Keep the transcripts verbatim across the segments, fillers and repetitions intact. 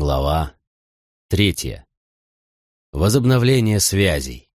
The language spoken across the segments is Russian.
Глава третья. Возобновление связей.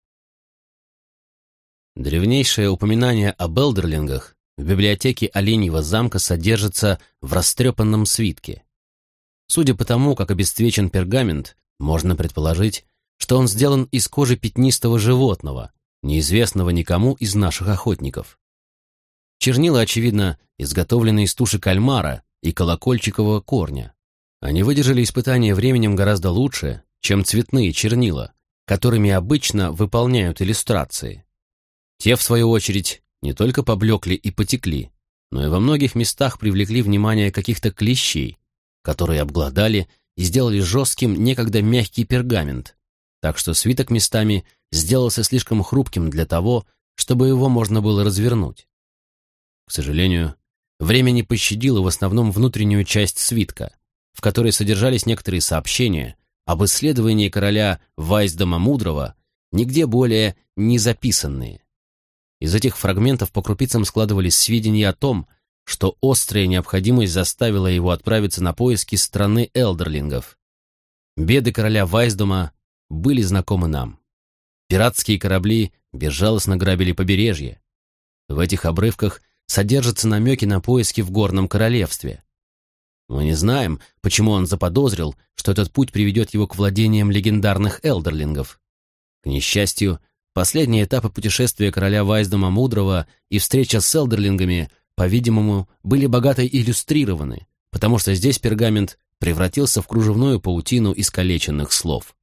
Древнейшее упоминание об элдерлингах в библиотеке Оленьего замка содержится в растрепанном свитке. Судя по тому, как обесцвечен пергамент, можно предположить, что он сделан из кожи пятнистого животного, неизвестного никому из наших охотников. Чернила, очевидно, изготовлены из туши кальмара и колокольчикового корня. Они выдержали испытания временем гораздо лучше, чем цветные чернила, которыми обычно выполняют иллюстрации. Те, в свою очередь, не только поблекли и потекли, но и во многих местах привлекли внимание каких-то клещей, которые обглодали и сделали жестким некогда мягкий пергамент, так что свиток местами сделался слишком хрупким для того, чтобы его можно было развернуть. К сожалению, время не пощадило в основном внутреннюю часть свитка, в которой содержались некоторые сообщения об исследовании короля Вайсдома Мудрого, нигде более не записанные. Из этих фрагментов по крупицам складывались сведения о том, что острая необходимость заставила его отправиться на поиски страны элдерлингов. Беды короля Вайсдома были знакомы нам. Пиратские корабли безжалостно грабили побережье. В этих обрывках содержатся намеки на поиски в Горном королевстве. Мы не знаем, почему он заподозрил, что этот путь приведет его к владениям легендарных элдерлингов. К несчастью, последние этапы путешествия короля Вайсдома Мудрого и встреча с элдерлингами, по-видимому, были богато иллюстрированы, потому что здесь пергамент превратился в кружевную паутину искалеченных слов.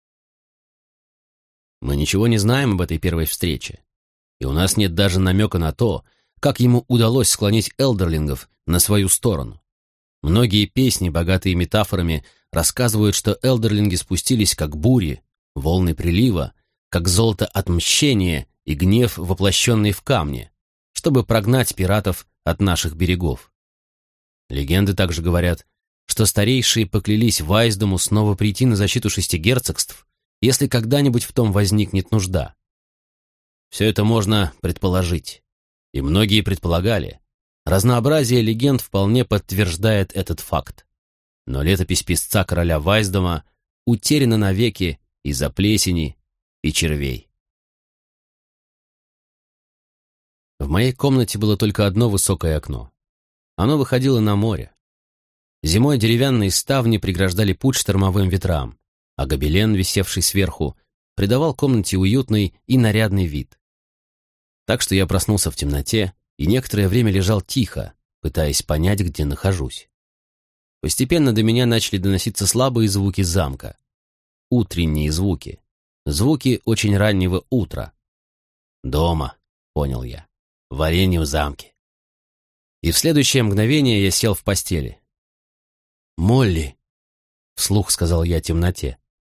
Мы ничего не знаем об этой первой встрече, и у нас нет даже намека на то, как ему удалось склонить элдерлингов на свою сторону. Многие песни, богатые метафорами, рассказывают, что элдерлинги спустились как бури, волны прилива, как золото отмщения и гнев, воплощенный в камне, чтобы прогнать пиратов от наших берегов. Легенды также говорят, что старейшие поклялись Вайсдому снова прийти на защиту шести герцогств, если когда-нибудь в том возникнет нужда. Все это можно предположить, и многие предполагали. Разнообразие легенд вполне подтверждает этот факт. Но летопись писца короля Вайсдома утеряна навеки из-за плесени и червей. В моей комнате было только одно высокое окно. Оно выходило на море. Зимой деревянные ставни преграждали путь штормовым ветрам, а гобелен, висевший сверху, придавал комнате уютный и нарядный вид. Так что я проснулся в темноте и некоторое время лежал тихо, пытаясь понять, где нахожусь. Постепенно до меня начали доноситься слабые звуки замка. Утренние звуки. Звуки очень раннего утра. «Дома», — понял я, — «в Оленьем замке». И в следующее мгновение я сел в постели. «Молли», — вслух сказал я темноте.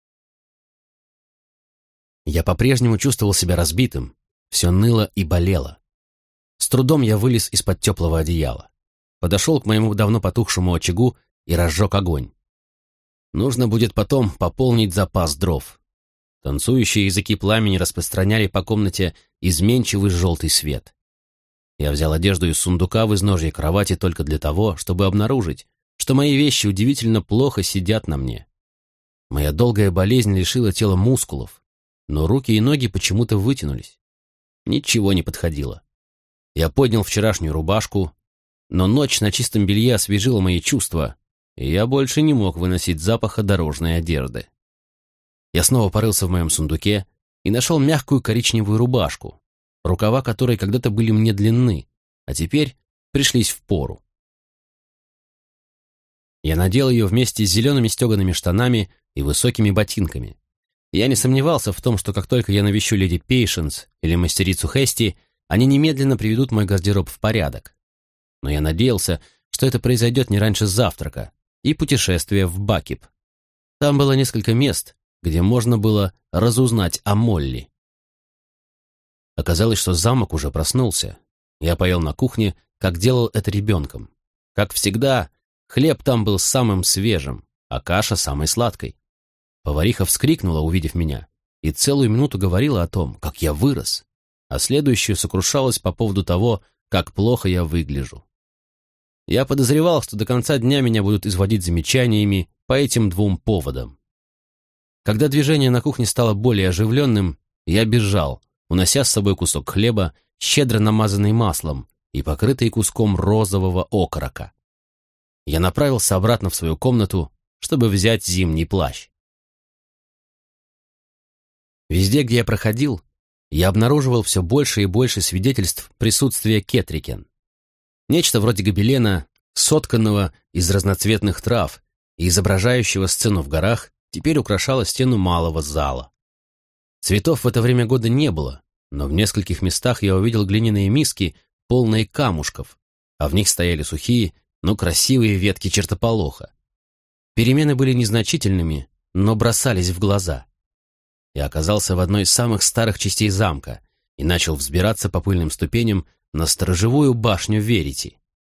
Я по-прежнему чувствовал себя разбитым, все ныло и болело. С трудом я вылез из-под теплого одеяла, подошел к моему давно потухшему очагу и разжег огонь. Нужно будет потом пополнить запас дров. Танцующие языки пламени распространяли по комнате изменчивый желтый свет. Я взял одежду из сундука в изножье кровати только для того, чтобы обнаружить, что мои вещи удивительно плохо сидят на мне. Моя долгая болезнь лишила тела мускулов, но руки и ноги почему-то вытянулись. Ничего не подходило. Я поднял вчерашнюю рубашку, но ночь на чистом белье освежила мои чувства, и я больше не мог выносить запаха дорожной одежды. Я снова порылся в моем сундуке и нашел мягкую коричневую рубашку, рукава которой когда-то были мне длинны, а теперь пришлись в пору. Я надел ее вместе с зелеными стегаными штанами и высокими ботинками. Я не сомневался в том, что как только я навещу леди Пейшенс или мастерицу Хести, они немедленно приведут мой гардероб в порядок. Но я надеялся, что это произойдет не раньше завтрака и путешествия в Бакип. Там было несколько мест, где можно было разузнать о Молли. Оказалось, что замок уже проснулся. Я поел на кухне, как делал это ребенком. Как всегда, хлеб там был самым свежим, а каша самой сладкой. Повариха вскрикнула, увидев меня, и целую минуту говорила о том, как я вырос, а следующую сокрушалась по поводу того, как плохо я выгляжу. Я подозревал, что до конца дня меня будут изводить замечаниями по этим двум поводам. Когда движение на кухне стало более оживленным, я бежал, унося с собой кусок хлеба, щедро намазанный маслом и покрытый куском розового окорока. Я направился обратно в свою комнату, чтобы взять зимний плащ. Везде, где я проходил, я обнаруживал все больше и больше свидетельств присутствия кетрикен. Нечто вроде гобелена, сотканного из разноцветных трав и изображающего сцену в горах, теперь украшало стену малого зала. Цветов в это время года не было, но в нескольких местах я увидел глиняные миски, полные камушков, а в них стояли сухие, но красивые ветки чертополоха. Перемены были незначительными, но бросались в глаза. Я оказался в одной из самых старых частей замка и начал взбираться по пыльным ступеням на сторожевую башню Верити.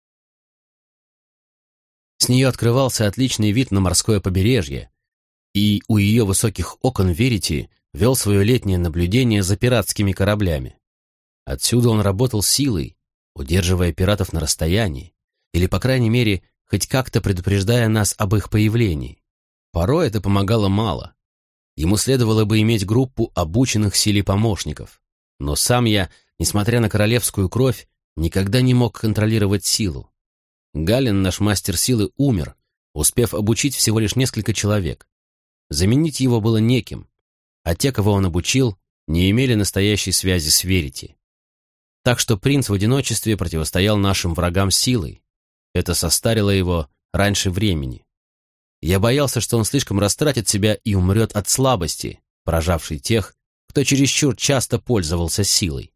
С нее открывался отличный вид на морское побережье, и у ее высоких окон Верити вел свое летнее наблюдение за пиратскими кораблями. Отсюда он работал силой, удерживая пиратов на расстоянии, или, по крайней мере, хоть как-то предупреждая нас об их появлении. Порой это помогало мало. Ему следовало бы иметь группу обученных силе помощников. Но сам я, несмотря на королевскую кровь, никогда не мог контролировать силу. Гален, наш мастер силы, умер, успев обучить всего лишь несколько человек. Заменить его было неким, а те, кого он обучил, не имели настоящей связи с Верити. Так что принц в одиночестве противостоял нашим врагам силой. Это состарило его раньше времени. Я боялся, что он слишком растратит себя и умрет от слабости, поражавшей тех, кто чересчур часто пользовался силой.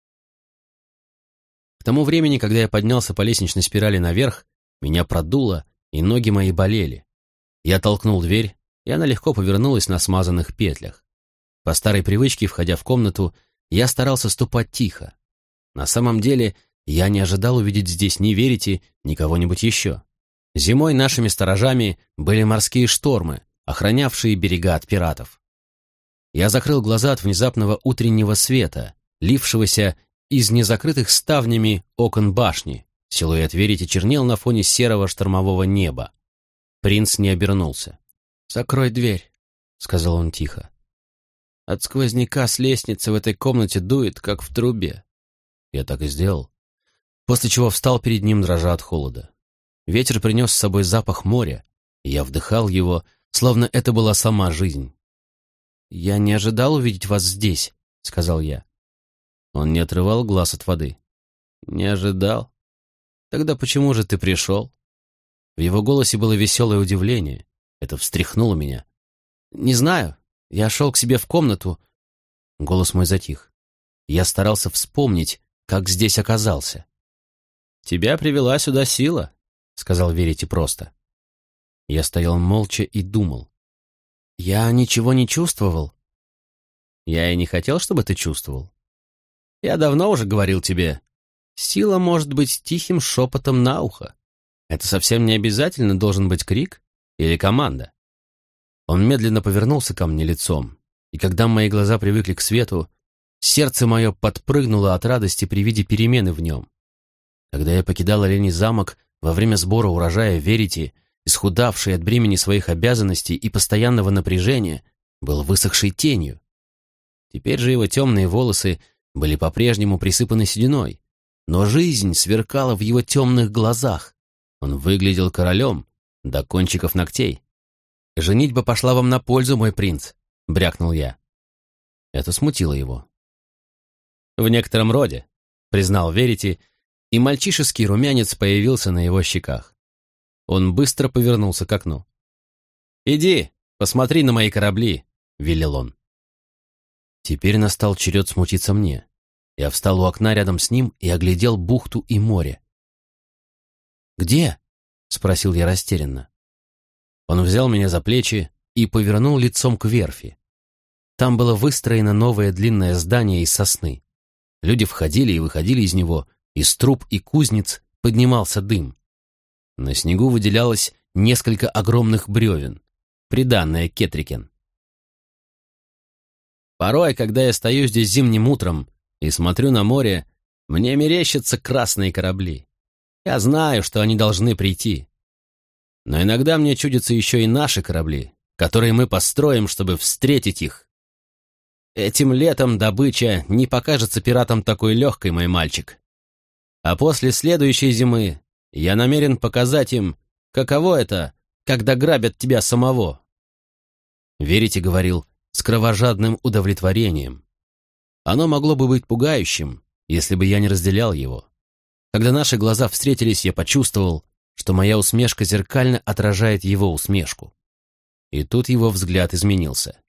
К тому времени, когда я поднялся по лестничной спирали наверх, меня продуло, и ноги мои болели. Я толкнул дверь, и она легко повернулась на смазанных петлях. По старой привычке, входя в комнату, я старался ступать тихо. На самом деле, я не ожидал увидеть здесь ни Верити, ни кого-нибудь еще. Зимой нашими сторожами были морские штормы, охранявшие берега от пиратов. Я закрыл глаза от внезапного утреннего света, лившегося из незакрытых ставнями окон башни. Силуэт Верити чернел на фоне серого штормового неба. Принц не обернулся. «Закрой дверь», — сказал он тихо. «От сквозняка с лестницы в этой комнате дует, как в трубе». Я так и сделал, после чего встал перед ним, дрожа от холода. Ветер принес с собой запах моря, и я вдыхал его, словно это была сама жизнь. «Я не ожидал увидеть вас здесь», — сказал я. Он не отрывал глаз от воды. «Не ожидал? Тогда почему же ты пришел?» В его голосе было веселое удивление. Это встряхнуло меня. «Не знаю. Я шел к себе в комнату». Голос мой затих. Я старался вспомнить, как здесь оказался. «Тебя привела сюда сила», — сказал Верити просто. Я стоял молча и думал. «Я ничего не чувствовал». «Я и не хотел, чтобы ты чувствовал. Я давно уже говорил тебе, сила может быть тихим шепотом на ухо. Это совсем не обязательно должен быть крик или команда». Он медленно повернулся ко мне лицом, и когда мои глаза привыкли к свету, сердце мое подпрыгнуло от радости при виде перемены в нем. Когда я покидал Оленей замок во время сбора урожая Верити, исхудавший от бремени своих обязанностей и постоянного напряжения, был высохшей тенью. Теперь же его темные волосы были по-прежнему присыпаны сединой, но жизнь сверкала в его темных глазах. Он выглядел королем до кончиков ногтей. «Женитьба пошла вам на пользу, мой принц», — брякнул я. Это смутило его. «В некотором роде», — признал Верити, и мальчишеский румянец появился на его щеках. Он быстро повернулся к окну. «Иди, посмотри на мои корабли», — велел он. Теперь настал черед смутиться мне. Я встал у окна рядом с ним и оглядел бухту и море. «Где?» — спросил я растерянно. Он взял меня за плечи и повернул лицом к верфи. Там было выстроено новое длинное здание из сосны. Люди входили и выходили из него, из труб и кузнец поднимался дым. На снегу выделялось несколько огромных бревен, приданное кетрикен. Порой, когда я стою здесь зимним утром и смотрю на море, мне мерещатся красные корабли. Я знаю, что они должны прийти. Но иногда мне чудятся еще и наши корабли, которые мы построим, чтобы встретить их. Этим летом добыча не покажется пиратам такой легкой, мой мальчик. А после следующей зимы я намерен показать им, каково это, когда грабят тебя самого. Верите, говорил с кровожадным удовлетворением. Оно могло бы быть пугающим, если бы я не разделял его. Когда наши глаза встретились, я почувствовал, что моя усмешка зеркально отражает его усмешку. И тут его взгляд изменился.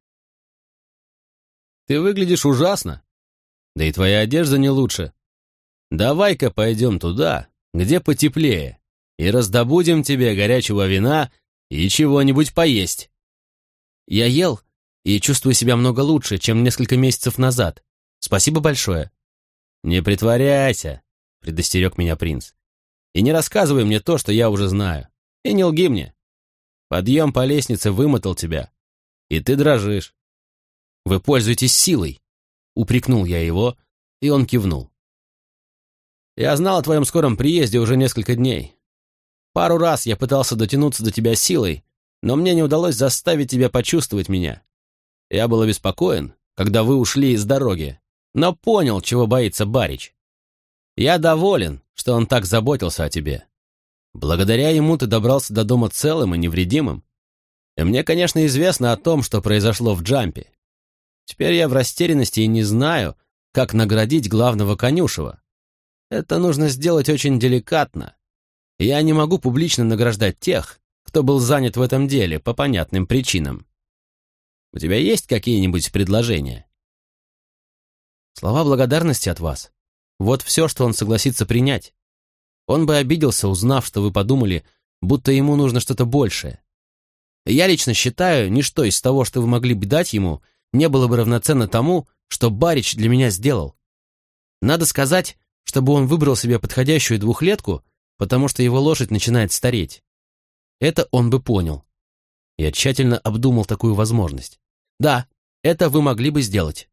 «Ты выглядишь ужасно. Да и твоя одежда не лучше. Давай-ка пойдем туда, где потеплее, и раздобудем тебе горячего вина и чего-нибудь поесть». Я ел и чувствую себя много лучше, чем несколько месяцев назад. Спасибо большое. «Не притворяйся», — предостерег меня принц. «И не рассказывай мне то, что я уже знаю. И не лги мне. Подъем по лестнице вымотал тебя, и ты дрожишь». «Вы пользуетесь силой», — упрекнул я его, и он кивнул. «Я знал о твоем скором приезде уже несколько дней. Пару раз я пытался дотянуться до тебя силой, но мне не удалось заставить тебя почувствовать меня. Я был обеспокоен, когда вы ушли из дороги, но понял, чего боится Барич. Я доволен, что он так заботился о тебе. Благодаря ему ты добрался до дома целым и невредимым. И мне, конечно, известно о том, что произошло в Джампе. Теперь я в растерянности и не знаю, как наградить главного конюшева. Это нужно сделать очень деликатно. Я не могу публично награждать тех, кто был занят в этом деле по понятным причинам. У тебя есть какие-нибудь предложения?» «Слова благодарности от вас. Вот все, что он согласится принять. Он бы обиделся, узнав, что вы подумали, будто ему нужно что-то большее. Я лично считаю, ничто из того, что вы могли бы дать ему, не было бы равноценно тому, что Барич для меня сделал. Надо сказать, чтобы он выбрал себе подходящую двухлетку, потому что его лошадь начинает стареть. Это он бы понял. Я тщательно обдумал такую возможность. Да, это вы могли бы сделать».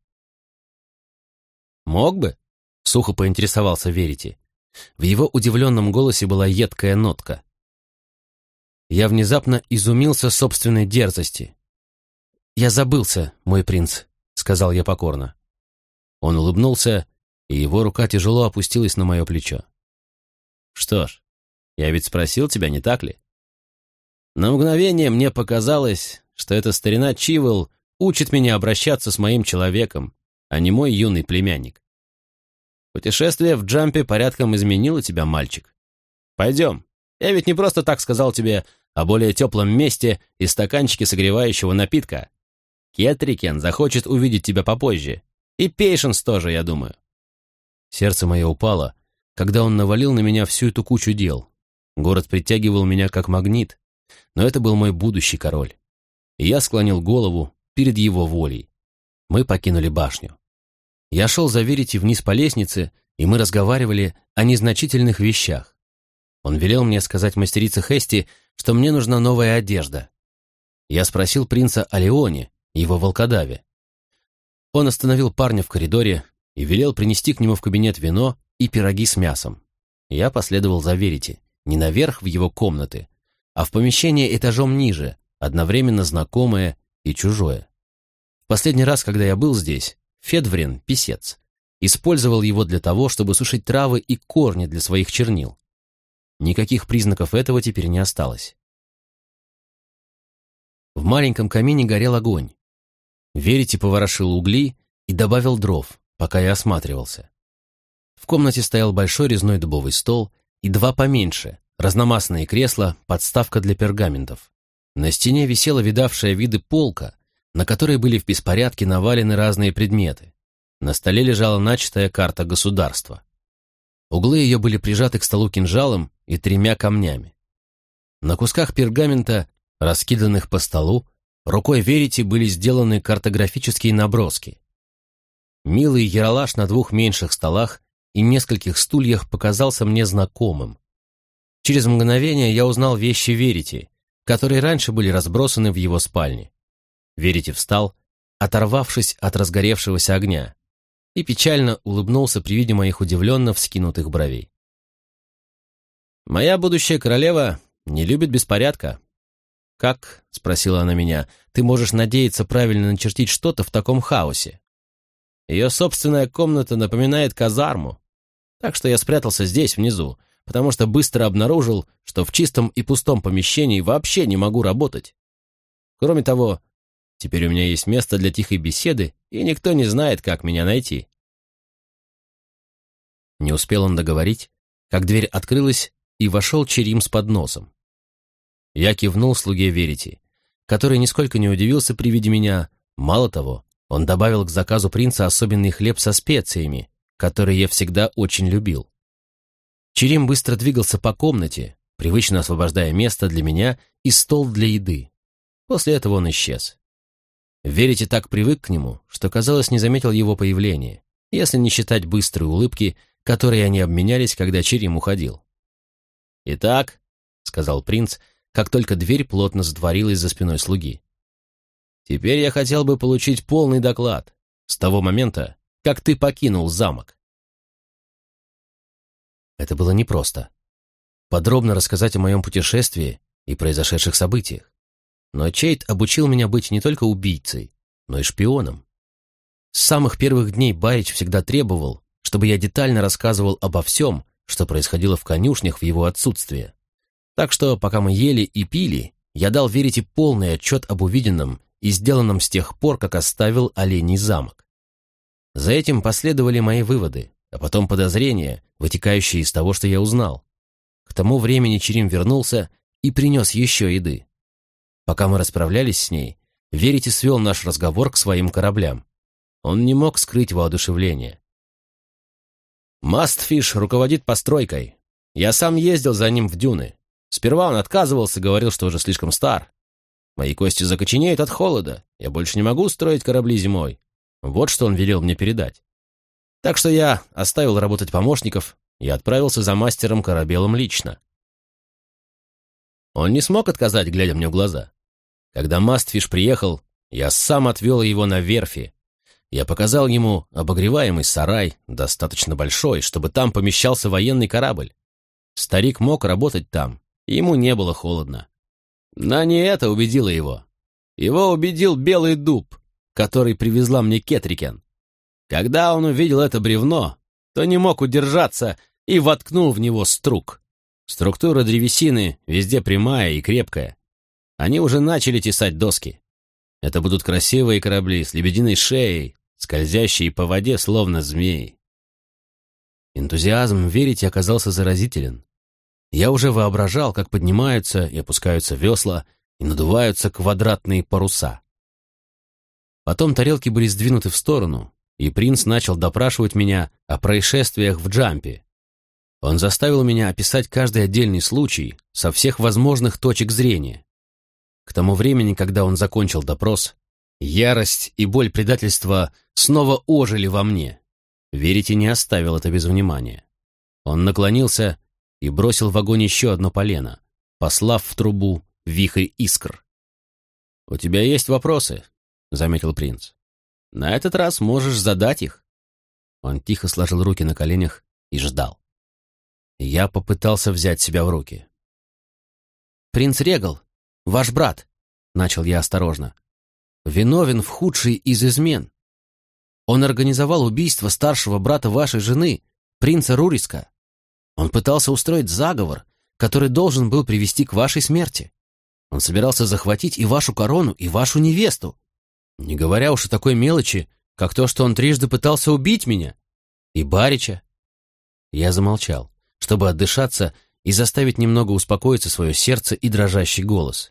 «Мог бы?» — сухо поинтересовался Верити. В его удивленном голосе была едкая нотка. Я внезапно изумился собственной дерзости. «Я забылся, мой принц», — сказал я покорно. Он улыбнулся, и его рука тяжело опустилась на мое плечо. «Что ж, я ведь спросил тебя, не так ли? На мгновение мне показалось, что эта старина Чивел учит меня обращаться с моим человеком, а не мой юный племянник. Путешествие в Джампе порядком изменило тебя, мальчик. Пойдем. Я ведь не просто так сказал тебе о более теплом месте и стаканчике согревающего напитка. Кетрикен захочет увидеть тебя попозже. И Пейшенс тоже, я думаю». Сердце мое упало, когда он навалил на меня всю эту кучу дел. Город притягивал меня как магнит, но это был мой будущий король. И я склонил голову перед его волей. Мы покинули башню. Я шел за Верити вниз по лестнице, и мы разговаривали о незначительных вещах. Он велел мне сказать мастерице Хести, что мне нужна новая одежда. Я спросил принца о Леоне, его волкодаве. Он остановил парня в коридоре и велел принести к нему в кабинет вино и пироги с мясом. Я последовал за Верити, не наверх в его комнаты, а в помещение этажом ниже, одновременно знакомое и чужое. В последний раз, когда я был здесь, Федврин, писец, использовал его для того, чтобы сушить травы и корни для своих чернил. Никаких признаков этого теперь не осталось. В маленьком камине горел огонь. Верити поворошил угли и добавил дров, пока я осматривался. В комнате стоял большой резной дубовый стол и два поменьше, разномастные кресла, подставка для пергаментов. На стене висела видавшая виды полка, на которой были в беспорядке навалены разные предметы. На столе лежала начатая карта государства. Углы ее были прижаты к столу кинжалом и тремя камнями. На кусках пергамента, раскиданных по столу, рукой Верити были сделаны картографические наброски. Милый яролаж на двух меньших столах и нескольких стульях показался мне знакомым. Через мгновение я узнал вещи Верити, которые раньше были разбросаны в его спальне. Верити встал, оторвавшись от разгоревшегося огня, и печально улыбнулся при виде моих удивленно вскинутых бровей. «Моя будущая королева не любит беспорядка. «Как?» — спросила она меня. «Ты можешь надеяться правильно начертить что-то в таком хаосе?» Ее собственная комната напоминает казарму. Так что я спрятался здесь, внизу, потому что быстро обнаружил, что в чистом и пустом помещении вообще не могу работать. Кроме того, теперь у меня есть место для тихой беседы, и никто не знает, как меня найти. Не успел он договорить, как дверь открылась, и вошел Черим с подносом. Я кивнул слуге Верити, который нисколько не удивился при виде меня. Мало того, он добавил к заказу принца особенный хлеб со специями, который я всегда очень любил. Черим быстро двигался по комнате, привычно освобождая место для меня и стол для еды. После этого он исчез. Верити так привык к нему, что, казалось, не заметил его появления, если не считать быстрой улыбки, которой они обменялись, когда Черим уходил. «Итак», — сказал принц, как только дверь плотно затворилась за спиной слуги, «теперь я хотел бы получить полный доклад с того момента, как ты покинул замок». Это было непросто. Подробно рассказать о моем путешествии и произошедших событиях. Но Чейд обучил меня быть не только убийцей, но и шпионом. С самых первых дней Барич всегда требовал, чтобы я детально рассказывал обо всем, что происходило в конюшнях в его отсутствие. Так что, пока мы ели и пили, я дал Верите полный отчет об увиденном и сделанном с тех пор, как оставил Оленей замок. За этим последовали мои выводы, а потом подозрения, вытекающие из того, что я узнал. К тому времени Черим вернулся и принес еще еды. Пока мы расправлялись с ней, Верите свел наш разговор к своим кораблям. Он не мог скрыть воодушевление. «Мастфиш руководит постройкой. Я сам ездил за ним в дюны. Сперва он отказывался, говорил, что уже слишком стар. Мои кости закоченеют от холода. Я больше не могу строить корабли зимой. Вот что он велел мне передать. Так что я оставил работать помощников и отправился за мастером корабелом лично. Он не смог отказать, глядя мне в глаза. Когда Мастфиш приехал, я сам отвел его на верфи. Я показал ему обогреваемый сарай, достаточно большой, чтобы там помещался военный корабль. Старик мог работать там, и ему не было холодно. Но не это убедило его. Его убедил белый дуб, который привезла мне Кетрикен. Когда он увидел это бревно, то не мог удержаться и воткнул в него струк. Структура древесины везде прямая и крепкая. Они уже начали тесать доски. Это будут красивые корабли с лебединой шеей, скользящие по воде, словно змеи. Энтузиазм Верити оказался заразителен. Я уже воображал, как поднимаются и опускаются весла и надуваются квадратные паруса. Потом тарелки были сдвинуты в сторону, и принц начал допрашивать меня о происшествиях в Джампе. Он заставил меня описать каждый отдельный случай со всех возможных точек зрения. К тому времени, когда он закончил допрос, ярость и боль предательства снова ожили во мне. Верити не оставил это без внимания. Он наклонился и бросил в огонь еще одно полено, послав в трубу вихрь искр. «У тебя есть вопросы?» — заметил принц. «На этот раз можешь задать их». Он тихо сложил руки на коленях и ждал. Я попытался взять себя в руки. «Принц Регал, ваш брат», — начал я осторожно, — «виновен в худшей из измен. Он организовал убийство старшего брата вашей жены, принца Руриска. Он пытался устроить заговор, который должен был привести к вашей смерти. Он собирался захватить и вашу корону, и вашу невесту. Не говоря уж о такой мелочи, как то, что он трижды пытался убить меня. И Барича». Я замолчал, чтобы отдышаться и заставить немного успокоиться свое сердце и дрожащий голос.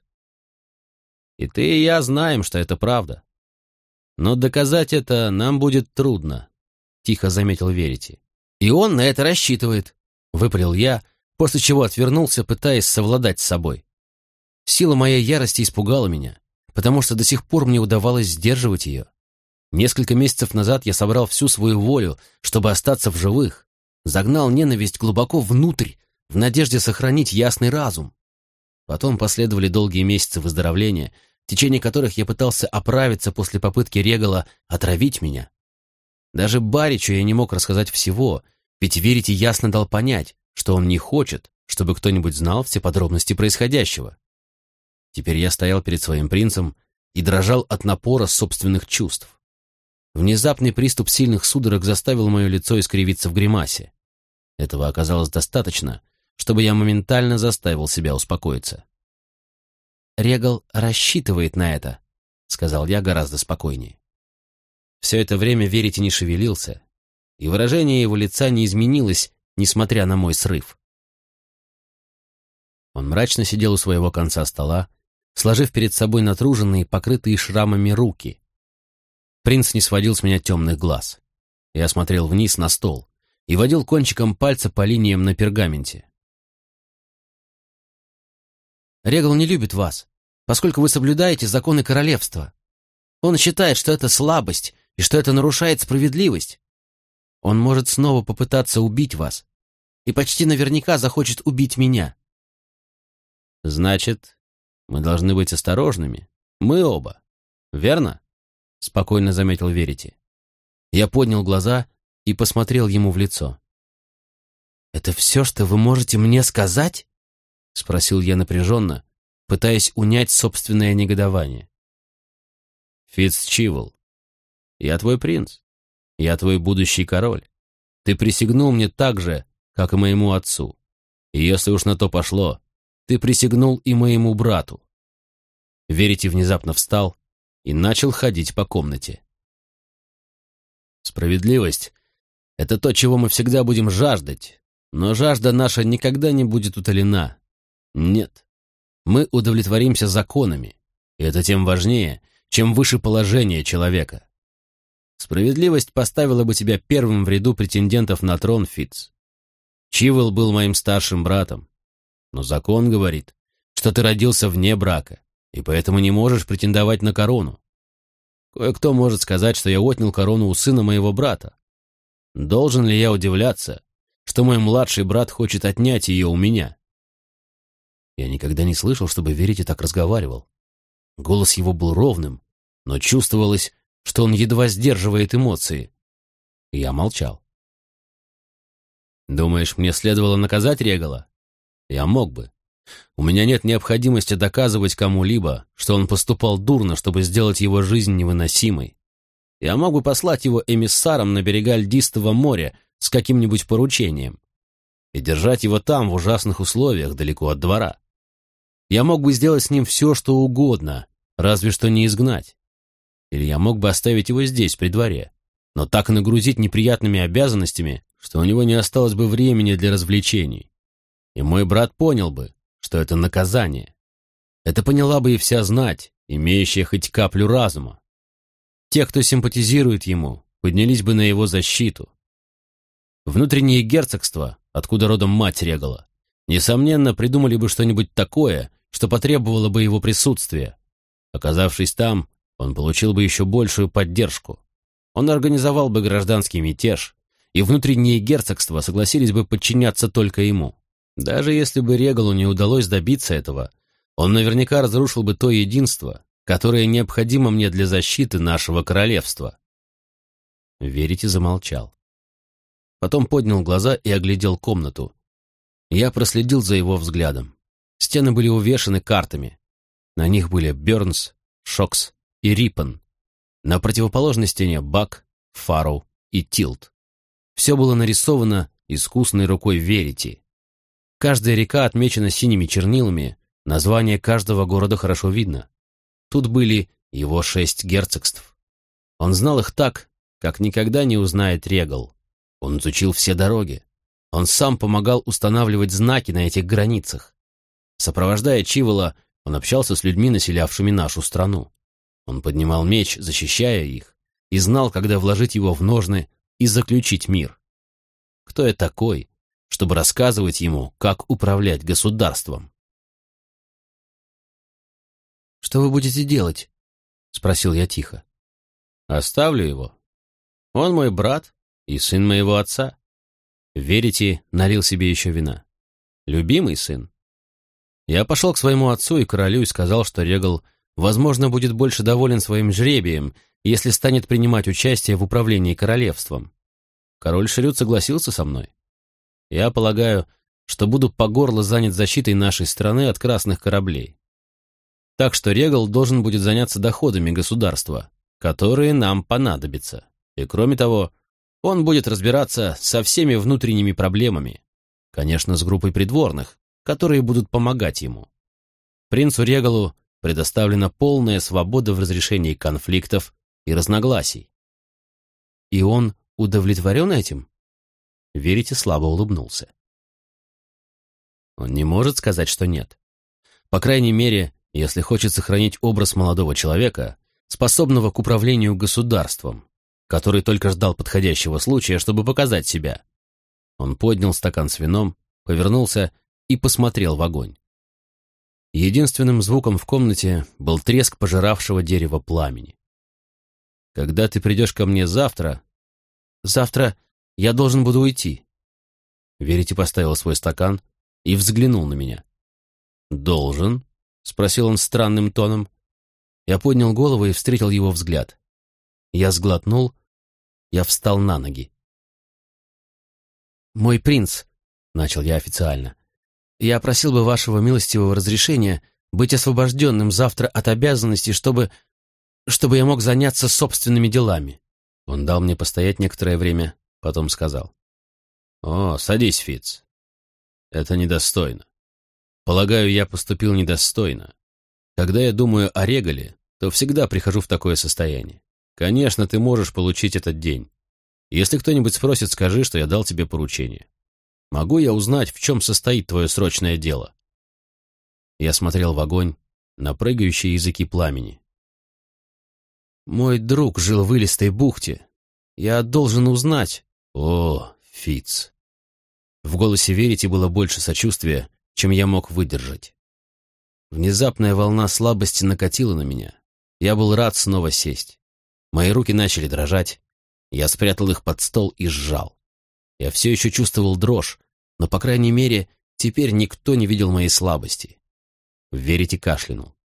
«И ты, и я знаем, что это правда. Но доказать это нам будет трудно», — тихо заметил Верити. «И он на это рассчитывает», — выпалил я, после чего отвернулся, пытаясь совладать с собой. Сила моей ярости испугала меня, потому что до сих пор мне удавалось сдерживать ее. Несколько месяцев назад я собрал всю свою волю, чтобы остаться в живых, загнал ненависть глубоко внутрь, в надежде сохранить ясный разум. Потом последовали долгие месяцы выздоровления, в течение которых я пытался оправиться после попытки Регала отравить меня. Даже Баричу я не мог рассказать всего, ведь Верити ясно дал понять, что он не хочет, чтобы кто-нибудь знал все подробности происходящего. Теперь я стоял перед своим принцем и дрожал от напора собственных чувств. Внезапный приступ сильных судорог заставил мое лицо искривиться в гримасе. Этого оказалось достаточно, чтобы я моментально заставил себя успокоиться. «Регал рассчитывает на это», — сказал я гораздо спокойнее. Все это время Верите не шевелился, и выражение его лица не изменилось, несмотря на мой срыв. Он мрачно сидел у своего конца стола, сложив перед собой натруженные, покрытые шрамами руки. Принц не сводил с меня темных глаз. Я смотрел вниз на стол и водил кончиком пальца по линиям на пергаменте. «Регал не любит вас, поскольку вы соблюдаете законы королевства. Он считает, что это слабость и что это нарушает справедливость. Он может снова попытаться убить вас и почти наверняка захочет убить меня». «Значит, мы должны быть осторожными. Мы оба. Верно?» — спокойно заметил Верите. Я поднял глаза и посмотрел ему в лицо. «Это все, что вы можете мне сказать?» — спросил я напряженно, пытаясь унять собственное негодование. «Фицчивл, я твой принц. Я твой будущий король. Ты присягнул мне так же, как и моему отцу. И если уж на то пошло, ты присягнул и моему брату». Верите внезапно встал и начал ходить по комнате. «Справедливость — это то, чего мы всегда будем жаждать, но жажда наша никогда не будет утолена. Нет, мы удовлетворимся законами, и это тем важнее, чем выше положение человека. Справедливость поставила бы тебя первым в ряду претендентов на трон, Фитц. Чивел был моим старшим братом, но закон говорит, что ты родился вне брака, и поэтому не можешь претендовать на корону. Кое-кто может сказать, что я отнял корону у сына моего брата. Должен ли я удивляться, что мой младший брат хочет отнять ее у меня?» Я никогда не слышал, чтобы Верите так разговаривал. Голос его был ровным, но чувствовалось, что он едва сдерживает эмоции. Я молчал. «Думаешь, мне следовало наказать Регала? Я мог бы. У меня нет необходимости доказывать кому-либо, что он поступал дурно, чтобы сделать его жизнь невыносимой. Я мог бы послать его эмиссаром на берега Льдистого моря с каким-нибудь поручением и держать его там в ужасных условиях, далеко от двора. Я мог бы сделать с ним все, что угодно, разве что не изгнать. Или я мог бы оставить его здесь, при дворе, но так нагрузить неприятными обязанностями, что у него не осталось бы времени для развлечений. И мой брат понял бы, что это наказание. Это поняла бы и вся знать, имеющая хоть каплю разума. Те, кто симпатизирует ему, поднялись бы на его защиту. Внутренние герцогства, откуда родом мать Регала, несомненно, придумали бы что-нибудь такое, что потребовало бы его присутствия. Оказавшись там, он получил бы еще большую поддержку. Он организовал бы гражданский мятеж, и внутренние герцогства согласились бы подчиняться только ему. Даже если бы Регалу не удалось добиться этого, он наверняка разрушил бы то единство, которое необходимо мне для защиты нашего королевства. Верите замолчал. Потом поднял глаза и оглядел комнату. Я проследил за его взглядом. Стены были увешаны картами. На них были Бёрнс, Шокс и Риппен. На противоположной стене Бак, Фарроу и Тилт. Все было нарисовано искусной рукой Верите. Каждая река отмечена синими чернилами, название каждого города хорошо видно. Тут были его шесть герцогств. Он знал их так, как никогда не узнает Регал. Он изучил все дороги. Он сам помогал устанавливать знаки на этих границах. Сопровождая Чивела, он общался с людьми, населявшими нашу страну. Он поднимал меч, защищая их, и знал, когда вложить его в ножны и заключить мир. Кто я такой, чтобы рассказывать ему, как управлять государством? «Что вы будете делать?» — спросил я тихо. «Оставлю его. Он мой брат и сын моего отца». Верите налил себе еще вина. «Любимый сын». Я пошел к своему отцу и королю и сказал, что Регал, возможно, будет больше доволен своим жребием, если станет принимать участие в управлении королевством. Король Шрюд согласился со мной. Я полагаю, что буду по горло занят защитой нашей страны от красных кораблей. Так что Регал должен будет заняться доходами государства, которые нам понадобятся. И кроме того, он будет разбираться со всеми внутренними проблемами, конечно, с группой придворных, которые будут помогать ему. Принцу Регалу предоставлена полная свобода в разрешении конфликтов и разногласий. И он удовлетворен этим? Верите слабо улыбнулся. Он не может сказать, что нет. По крайней мере, если хочет сохранить образ молодого человека, способного к управлению государством, который только ждал подходящего случая, чтобы показать себя. Он поднял стакан с вином, повернулся и посмотрел в огонь. Единственным звуком в комнате был треск пожиравшего дерева пламени. «Когда ты придешь ко мне завтра...» «Завтра я должен буду уйти». Верите поставил свой стакан и взглянул на меня. «Должен?» — спросил он странным тоном. Я поднял голову и встретил его взгляд. Я сглотнул, я встал на ноги. «Мой принц», — начал я официально, — «я просил бы вашего милостивого разрешения быть освобожденным завтра от обязанностей, чтобы... чтобы я мог заняться собственными делами». Он дал мне постоять некоторое время, потом сказал. «О, садись, Фитц. Это недостойно. Полагаю, я поступил недостойно. Когда я думаю о Регале, то всегда прихожу в такое состояние. Конечно, ты можешь получить этот день. Если кто-нибудь спросит, скажи, что я дал тебе поручение. Могу я узнать, в чем состоит твое срочное дело?» Я смотрел в огонь, на прыгающие языки пламени. «Мой друг жил в Илистой бухте. Я должен узнать...» «О, Фитц!» В голосе Верити было больше сочувствия, чем я мог выдержать. Внезапная волна слабости накатила на меня. Я был рад снова сесть. Мои руки начали дрожать. Я спрятал их под стол и сжал. Я все еще чувствовал дрожь, но, по крайней мере, теперь никто не видел моей слабости. Верити кашлянул.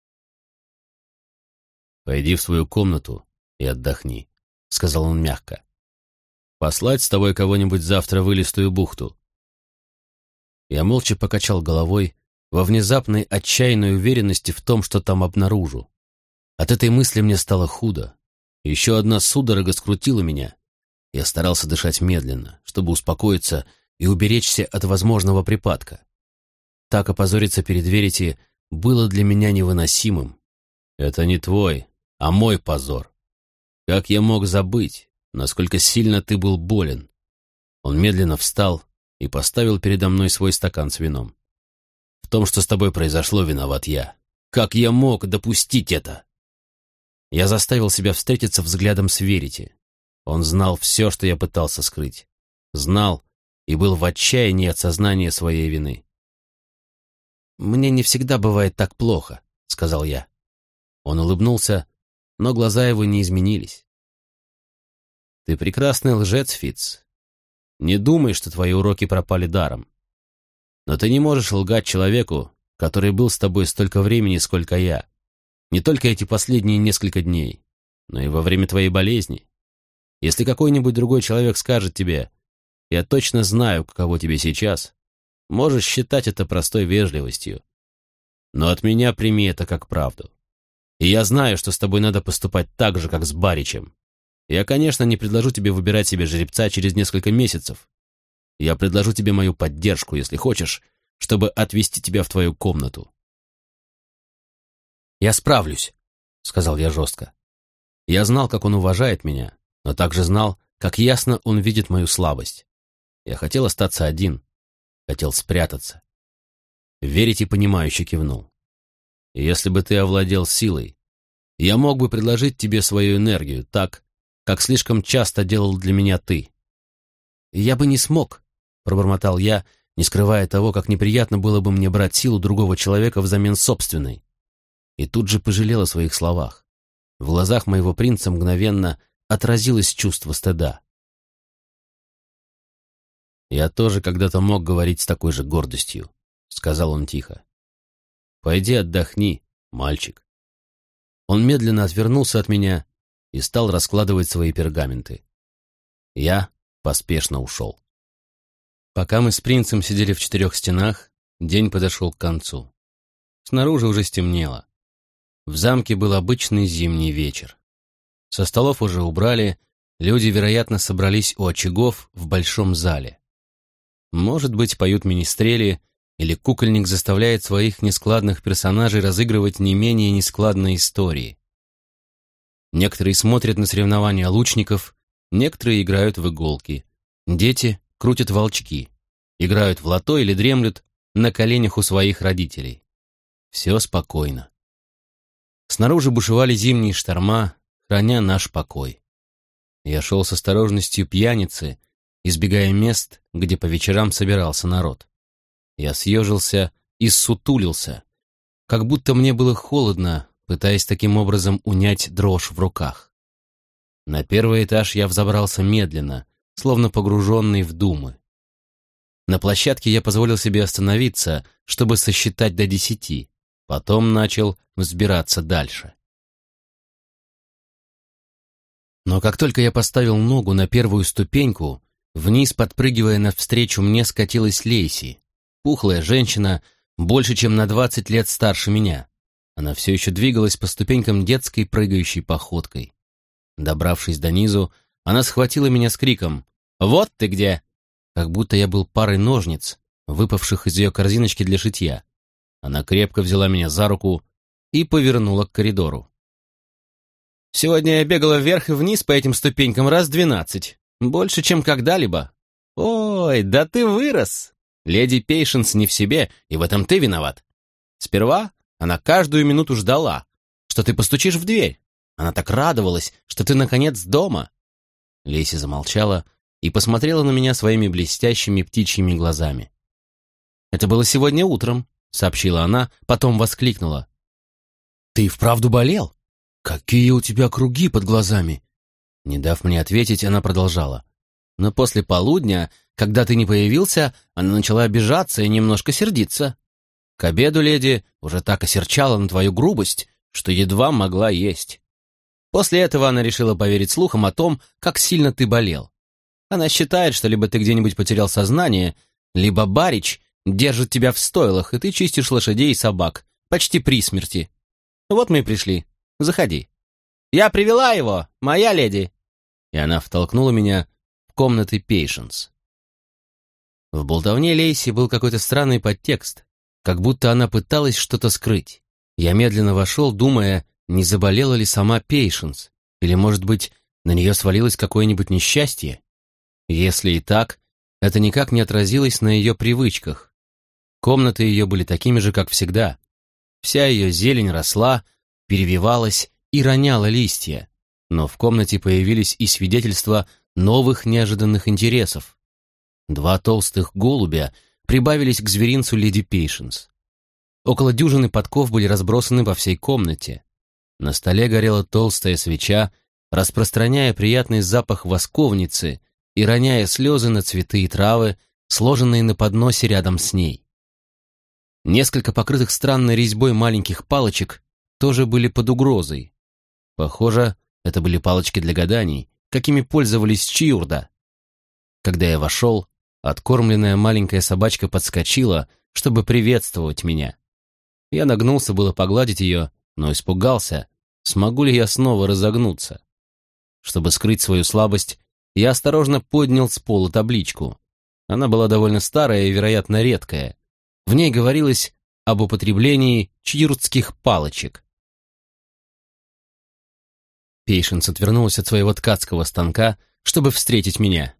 «Пойди в свою комнату и отдохни», — сказал он мягко. «Послать с тобой кого-нибудь завтра в Илистую бухту?» Я молча покачал головой во внезапной отчаянной уверенности в том, что там обнаружу. От этой мысли мне стало худо. Еще одна судорога скрутила меня. Я старался дышать медленно, чтобы успокоиться и уберечься от возможного припадка. Так опозориться перед Верити было для меня невыносимым. «Это не твой, а мой позор. Как я мог забыть, насколько сильно ты был болен?» Он медленно встал и поставил передо мной свой стакан с вином. «В том, что с тобой произошло, виноват я. Как я мог допустить это?» Я заставил себя встретиться взглядом с Верити. Он знал все, что я пытался скрыть. Знал и был в отчаянии от сознания своей вины. «Мне не всегда бывает так плохо», — сказал я. Он улыбнулся, но глаза его не изменились. «Ты прекрасный лжец, Фитц. Не думай, что твои уроки пропали даром. Но ты не можешь лгать человеку, который был с тобой столько времени, сколько я. Не только эти последние несколько дней, но и во время твоей болезни. Если какой-нибудь другой человек скажет тебе: «Я точно знаю, каково тебе сейчас», можешь считать это простой вежливостью. Но от меня прими это как правду. И я знаю, что с тобой надо поступать так же, как с Баричем. Я, конечно, не предложу тебе выбирать себе жеребца через несколько месяцев. Я предложу тебе мою поддержку, если хочешь, чтобы отвезти тебя в твою комнату». «Я справлюсь», — сказал я жестко. Я знал, как он уважает меня, но также знал, как ясно он видит мою слабость. Я хотел остаться один, хотел спрятаться. Верите, понимающе кивнул. «Если бы ты овладел силой, я мог бы предложить тебе свою энергию так, как слишком часто делал для меня ты». «Я бы не смог», — пробормотал я, не скрывая того, как неприятно было бы мне брать силу другого человека взамен собственной. И тут же пожалел о своих словах. В глазах моего принца мгновенно отразилось чувство стыда. «Я тоже когда-то мог говорить с такой же гордостью», — сказал он тихо. «Пойди отдохни, мальчик». Он медленно отвернулся от меня и стал раскладывать свои пергаменты. Я поспешно ушел. Пока мы с принцем сидели в четырех стенах, день подошел к концу. Снаружи уже стемнело. В замке был обычный зимний вечер. Со столов уже убрали, люди, вероятно, собрались у очагов в большом зале. Может быть, поют министрели, или кукольник заставляет своих нескладных персонажей разыгрывать не менее нескладные истории. Некоторые смотрят на соревнования лучников, некоторые играют в иголки. Дети крутят волчки, играют в лото или дремлют на коленях у своих родителей. Все спокойно. Снаружи бушевали зимние шторма, храня наш покой. Я шел с осторожностью пьяницы, избегая мест, где по вечерам собирался народ. Я съежился и ссутулился, как будто мне было холодно, пытаясь таким образом унять дрожь в руках. На первый этаж я взобрался медленно, словно погруженный в думы. На площадке я позволил себе остановиться, чтобы сосчитать до десяти, потом начал взбираться дальше. Но как только я поставил ногу на первую ступеньку, вниз, подпрыгивая навстречу мне, скатилась Лейси, пухлая женщина, больше чем на двадцать лет старше меня. Она все еще двигалась по ступенькам детской прыгающей походкой. Добравшись до низу, она схватила меня с криком «Вот ты где!», как будто я был парой ножниц, выпавших из ее корзиночки для шитья. Она крепко взяла меня за руку и повернула к коридору. «Сегодня я бегала вверх и вниз по этим ступенькам раз двенадцать, больше, чем когда-либо. Ой, да ты вырос! Леди Пейшенс не в себе, и в этом ты виноват. Сперва она каждую минуту ждала, что ты постучишь в дверь. Она так радовалась, что ты, наконец, дома». Лейси замолчала и посмотрела на меня своими блестящими птичьими глазами. «Это было сегодня утром», — сообщила она, потом воскликнула. «Ты вправду болел? Какие у тебя круги под глазами?» Не дав мне ответить, она продолжала. «Но после полудня, когда ты не появился, она начала обижаться и немножко сердиться. К обеду леди уже так осерчала на твою грубость, что едва могла есть. После этого она решила поверить слухам о том, как сильно ты болел. Она считает, что либо ты где-нибудь потерял сознание, либо барич держит тебя в стойлах, и ты чистишь лошадей и собак, почти при смерти. Вот мы и пришли. Заходи. Я привела его, моя леди!» И она втолкнула меня в комнаты Пейшенс. В болтовне Лейси был какой-то странный подтекст, как будто она пыталась что-то скрыть. Я медленно вошел, думая, не заболела ли сама Пейшенс, или, может быть, на нее свалилось какое-нибудь несчастье. Если и так, это никак не отразилось на ее привычках. Комнаты ее были такими же, как всегда. Вся ее зелень росла, перевивалась и роняла листья, но в комнате появились и свидетельства новых неожиданных интересов. Два толстых голубя прибавились к зверинцу леди Пейшенс. Около дюжины подков были разбросаны по всей комнате. На столе горела толстая свеча, распространяя приятный запах восковницы и роняя слезы на цветы и травы, сложенные на подносе рядом с ней. Несколько покрытых странной резьбой маленьких палочек тоже были под угрозой. Похоже, это были палочки для гаданий, какими пользовались Чьюрда. Когда я вошел, откормленная маленькая собачка подскочила, чтобы приветствовать меня. Я нагнулся было погладить ее, но испугался, смогу ли я снова разогнуться. Чтобы скрыть свою слабость, я осторожно поднял с пола табличку. Она была довольно старая и, вероятно, редкая. В ней говорилось об употреблении чьюрдских палочек. Пейшенс отвернулась от своего ткацкого станка, чтобы встретить меня.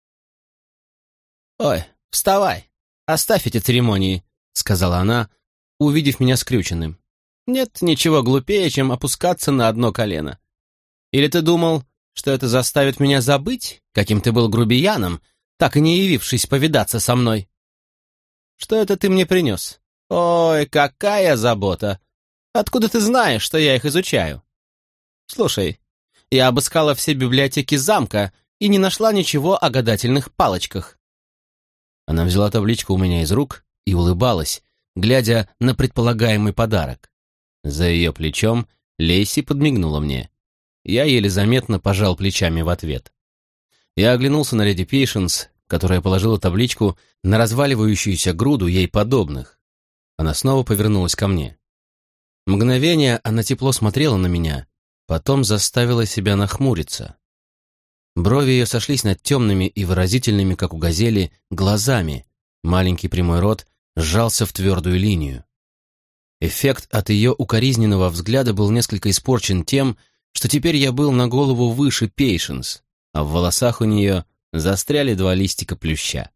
«Ой, вставай, оставь эти церемонии», — сказала она, увидев меня скрюченным. «Нет ничего глупее, чем опускаться на одно колено. Или ты думал, что это заставит меня забыть, каким ты был грубияном, так и не явившись повидаться со мной? Что это ты мне принес? Ой, какая забота! Откуда ты знаешь, что я их изучаю? Слушай, я обыскала все библиотеки замка и не нашла ничего о гадательных палочках». Она взяла табличку у меня из рук и улыбалась, глядя на предполагаемый подарок. За ее плечом Лейси подмигнула мне. Я еле заметно пожал плечами в ответ. Я оглянулся на леди Пейшенс, которая положила табличку на разваливающуюся груду ей подобных. Она снова повернулась ко мне. Мгновение она тепло смотрела на меня, потом заставила себя нахмуриться. Брови ее сошлись над темными и выразительными, как у газели, глазами. Маленький прямой рот сжался в твердую линию. Эффект от ее укоризненного взгляда был несколько испорчен тем, что теперь я был на голову выше Пейшенс, а в волосах у нее застряли два листика плюща.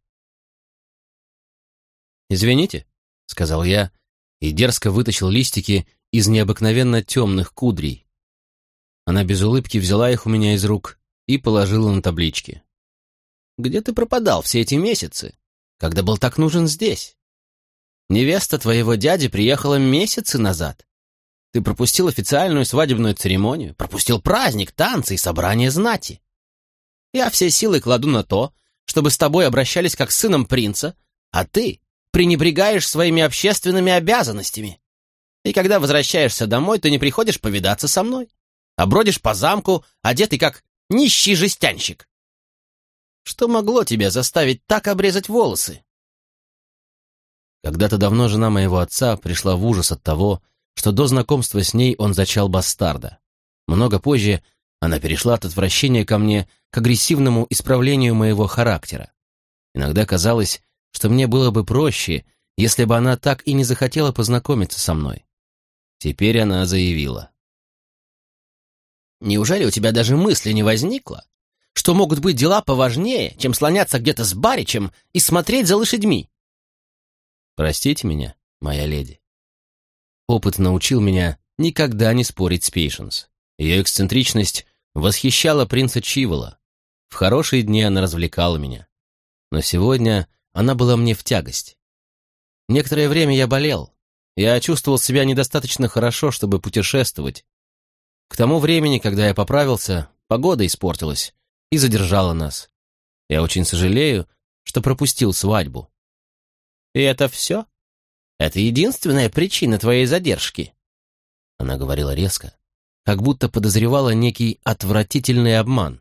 «Извините», — сказал я, и дерзко вытащил листики из необыкновенно темных кудрей. Она без улыбки взяла их у меня из рук и положила на таблички. «Где ты пропадал все эти месяцы, когда был так нужен здесь? Невеста твоего дяди приехала месяцы назад. Ты пропустил официальную свадебную церемонию, пропустил праздник, танцы и собрание знати. Я все силы кладу на то, чтобы с тобой обращались как с сыном принца, а ты пренебрегаешь своими общественными обязанностями. И когда возвращаешься домой, ты не приходишь повидаться со мной, а бродишь по замку, одетый как нищий жестянщик. Что могло тебя заставить так обрезать волосы?» Когда-то давно жена моего отца пришла в ужас от того, что до знакомства с ней он зачал бастарда. Много позже она перешла от отвращения ко мне к агрессивному исправлению моего характера. Иногда казалось, что мне было бы проще, если бы она так и не захотела познакомиться со мной. Теперь она заявила: «Неужели у тебя даже мысли не возникло, что могут быть дела поважнее, чем слоняться где-то с баричем и смотреть за лошадьми?» Простите меня, моя леди. Опыт научил меня никогда не спорить с Пейшенс. Ее эксцентричность восхищала принца Чивола. В хорошие дни она развлекала меня. Но сегодня она была мне в тягость. Некоторое время я болел. Я чувствовал себя недостаточно хорошо, чтобы путешествовать. К тому времени, когда я поправился, погода испортилась и задержала нас. Я очень сожалею, что пропустил свадьбу. «И это все? Это единственная причина твоей задержки?» Она говорила резко, как будто подозревала некий отвратительный обман.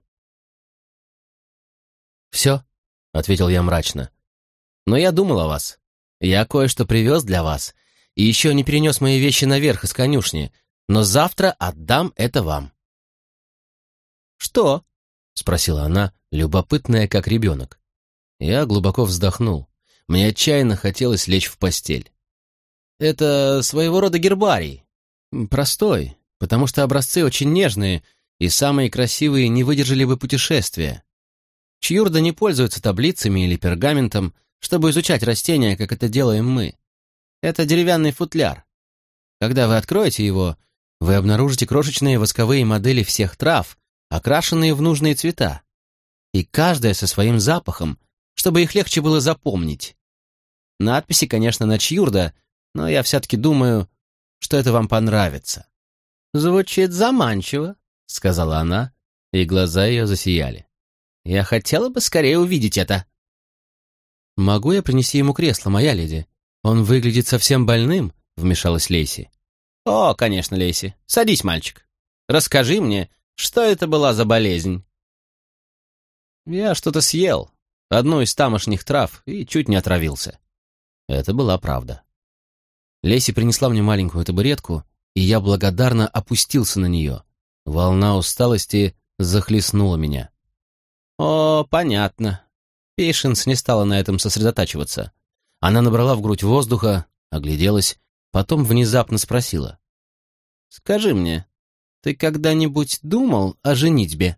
«Все», — ответил я мрачно. «Но я думал о вас. Я кое-что привез для вас, и еще не перенес мои вещи наверх из конюшни, но завтра отдам это вам». «Что?» — спросила она, любопытная, как ребенок. Я глубоко вздохнул. Мне отчаянно хотелось лечь в постель. Это своего рода гербарий. Простой, потому что образцы очень нежные, и самые красивые не выдержали бы путешествия. Чьюрда не пользуется таблицами или пергаментом, чтобы изучать растения, как это делаем мы. Это деревянный футляр. Когда вы откроете его, вы обнаружите крошечные восковые модели всех трав, окрашенные в нужные цвета, и каждая со своим запахом, чтобы их легче было запомнить. Надписи, конечно, на чьюрда, но я все-таки думаю, что это вам понравится». «Звучит заманчиво», — сказала она, и глаза ее засияли. «Я хотела бы скорее увидеть это». «Могу я принести ему кресло, моя леди? Он выглядит совсем больным», — вмешалась Лейси. «О, конечно, Лейси. Садись, мальчик. Расскажи мне, что это была за болезнь?» «Я что-то съел, одну из тамошних трав, и чуть не отравился». Это была правда. Лейси принесла мне маленькую табуретку, и я благодарно опустился на нее. Волна усталости захлестнула меня. «О, понятно». Пейшенс не стала на этом сосредотачиваться. Она набрала в грудь воздуха, огляделась, потом внезапно спросила: «Скажи мне, ты когда-нибудь думал о женитьбе?»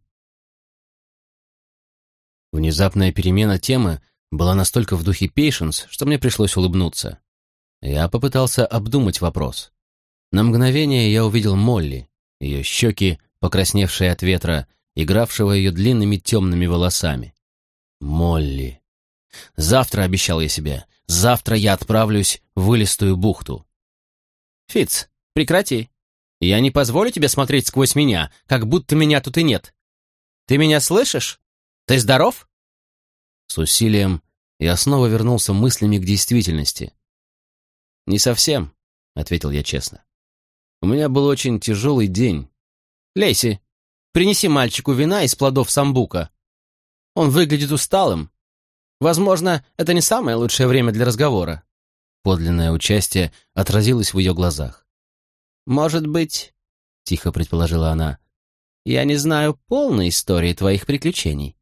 Внезапная перемена темы была настолько в духе Пейшенс, что мне пришлось улыбнуться. Я попытался обдумать вопрос. На мгновение я увидел Молли, ее щеки, покрасневшие от ветра, игравшего ее длинными темными волосами. Молли. Завтра, обещал я себе, завтра я отправлюсь в Илистую бухту. «Фитц, прекрати. Я не позволю тебе смотреть сквозь меня, как будто меня тут и нет. Ты меня слышишь? Ты здоров?» С усилием я снова вернулся мыслями к действительности. «Не совсем», — ответил я честно. «У меня был очень тяжелый день. Лейси, принеси мальчику вина из плодов самбука. Он выглядит усталым». Возможно, это не самое лучшее время для разговора». Подлинное участие отразилось в ее глазах. «Может быть, — тихо предположила она, — я не знаю полной истории твоих приключений».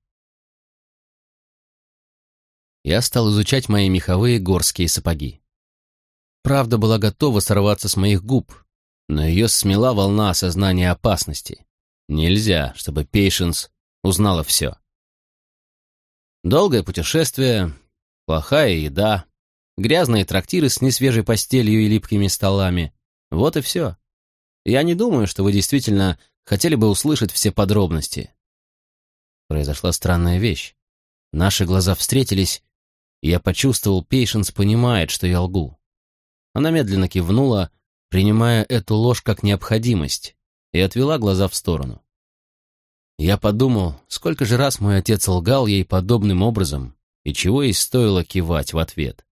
Я стал изучать мои меховые горские сапоги. Правда была готова сорваться с моих губ, но ее смела волна осознания опасности. Нельзя, чтобы Пейшенс узнала все. Долгое путешествие, плохая еда, грязные трактиры с несвежей постелью и липкими столами. Вот и все. Я не думаю, что вы действительно хотели бы услышать все подробности. Произошла странная вещь. Наши глаза встретились, и я почувствовал, Пейшенс понимает, что я лгу. Она медленно кивнула, принимая эту ложь как необходимость, и отвела глаза в сторону. Я подумал, сколько же раз мой отец лгал ей подобным образом, и чего ей стоило кивать в ответ.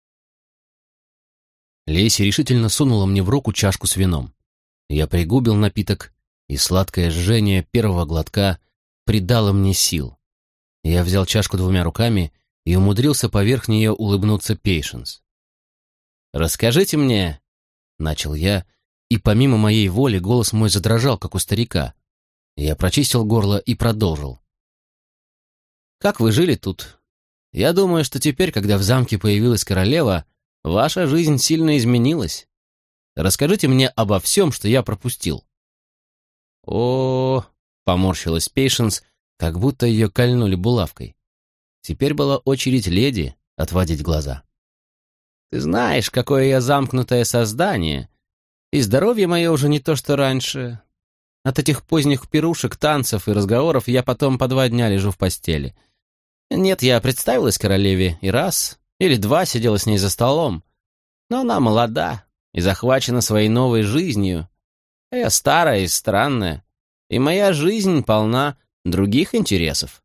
Лейси решительно сунула мне в руку чашку с вином. Я пригубил напиток, и сладкое жжение первого глотка придало мне сил. Я взял чашку двумя руками и умудрился поверх нее улыбнуться Пейшенс. «Расскажите мне», — начал я, и помимо моей воли голос мой задрожал, как у старика. Я прочистил горло и продолжил. «Как вы жили тут? Я думаю, что теперь, когда в замке появилась королева, ваша жизнь сильно изменилась. Расскажите мне обо всем, что я пропустил». «О-о-о», — поморщилась Пейшенс, как будто ее кольнули булавкой. Теперь была очередь леди отводить глаза. «Ты знаешь, какое я замкнутое создание, и здоровье мое уже не то, что раньше. От этих поздних пирушек, танцев и разговоров я потом по два дня лежу в постели. Нет, я представилась королеве и раз или два сидела с ней за столом, но она молода и захвачена своей новой жизнью, а я старая и странная, и моя жизнь полна других интересов».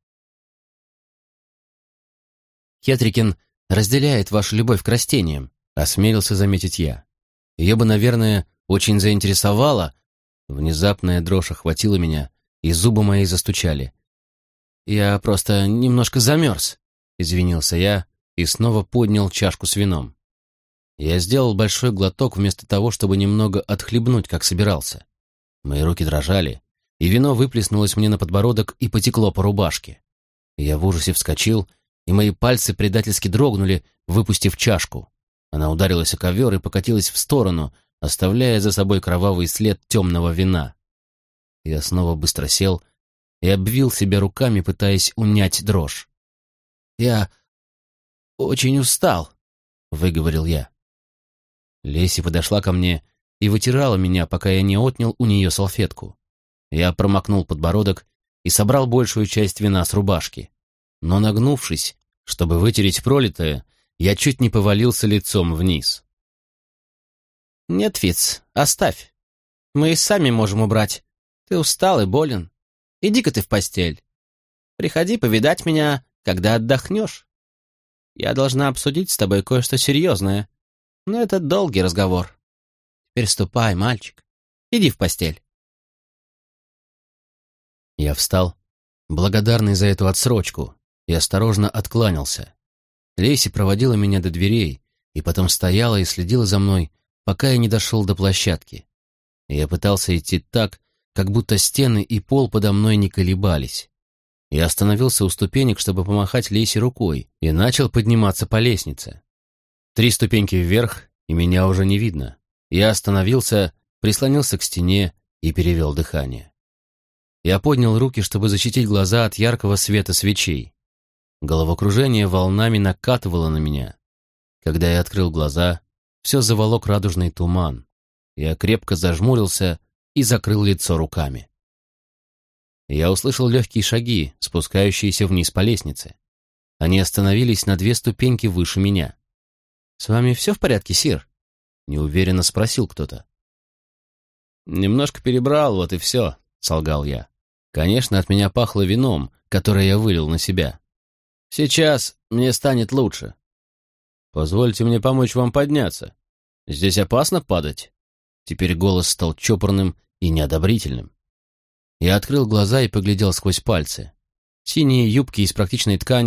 «Хетрикин разделяет вашу любовь к растениям», — осмелился заметить я. Ее бы, наверное, очень заинтересовало. Внезапная дрожь охватила меня, и зубы мои застучали. «Я просто немножко замерз», — извинился я и снова поднял чашку с вином. Я сделал большой глоток вместо того, чтобы немного отхлебнуть, как собирался. Мои руки дрожали, и вино выплеснулось мне на подбородок и потекло по рубашке. Я в ужасе вскочил, и мои пальцы предательски дрогнули, выпустив чашку. Она ударилась о ковер и покатилась в сторону, оставляя за собой кровавый след темного вина. Я снова быстро сел и обвил себя руками, пытаясь унять дрожь. «Я очень устал», — выговорил я. Леси подошла ко мне и вытирала меня, пока я не отнял у нее салфетку. Я промокнул подбородок и собрал большую часть вина с рубашки. Но, нагнувшись, чтобы вытереть пролитое, я чуть не повалился лицом вниз. «Нет, Фиц, оставь. Мы и сами можем убрать. Ты устал и болен. Иди-ка ты в постель. Приходи повидать меня, когда отдохнешь. Я должна обсудить с тобой кое-что серьезное, но это долгий разговор. Теперь ступай, мальчик. Иди в постель». Я встал, благодарный за эту отсрочку, и осторожно откланялся. Лейси проводила меня до дверей и потом стояла и следила за мной, пока я не дошел до площадки. Я пытался идти так, как будто стены и пол подо мной не колебались. Я остановился у ступенек, чтобы помахать Лейси рукой, и начал подниматься по лестнице. Три ступеньки вверх, и меня уже не видно. Я остановился, прислонился к стене и перевел дыхание. Я поднял руки, чтобы защитить глаза от яркого света свечей. Головокружение волнами накатывало на меня. Когда я открыл глаза, все заволок радужный туман. Я крепко зажмурился и закрыл лицо руками. Я услышал легкие шаги, спускающиеся вниз по лестнице. Они остановились на две ступеньки выше меня. «С вами все в порядке, сир?» — неуверенно спросил кто-то. «Немножко перебрал, вот и все», — солгал я. Конечно, от меня пахло вином, которое я вылил на себя. «Сейчас мне станет лучше. Позвольте мне помочь вам подняться. Здесь опасно падать?» Теперь голос стал чопорным и неодобрительным. Я открыл глаза и поглядел сквозь пальцы. Синие юбки из практичной ткани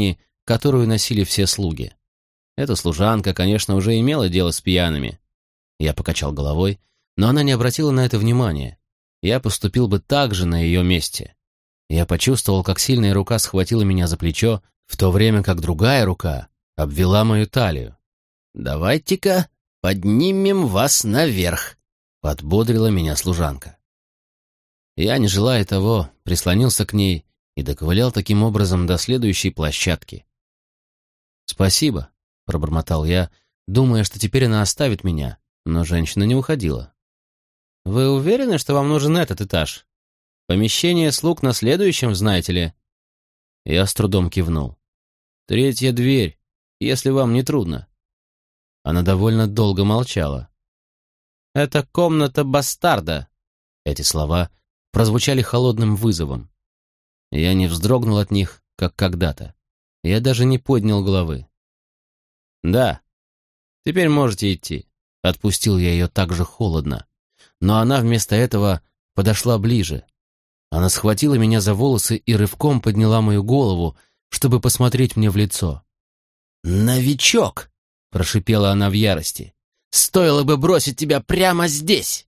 которую носили все слуги. Эта служанка, конечно, уже имела дело с пьяными. Я покачал головой, но она не обратила на это внимания. Я поступил бы так же на ее месте. Я почувствовал, как сильная рука схватила меня за плечо, в то время как другая рука обвела мою талию. «Давайте-ка поднимем вас наверх», — подбодрила меня служанка. Я, не желая того, прислонился к ней и доковылял таким образом до следующей площадки. «Спасибо», — пробормотал я, думая, что теперь она оставит меня, но женщина не уходила. «Вы уверены, что вам нужен этот этаж? Помещение слуг на следующем, знаете ли?» Я с трудом кивнул. «Третья дверь, если вам не трудно». Она довольно долго молчала. «Это комната бастарда». Эти слова прозвучали холодным вызовом. Я не вздрогнул от них, как когда-то. Я даже не поднял головы. «Да, теперь можете идти», — отпустил я ее так же холодно. Но она вместо этого подошла ближе. Она схватила меня за волосы и рывком подняла мою голову, чтобы посмотреть мне в лицо. «Новичок!» — прошипела она в ярости. «Стоило бы бросить тебя прямо здесь!»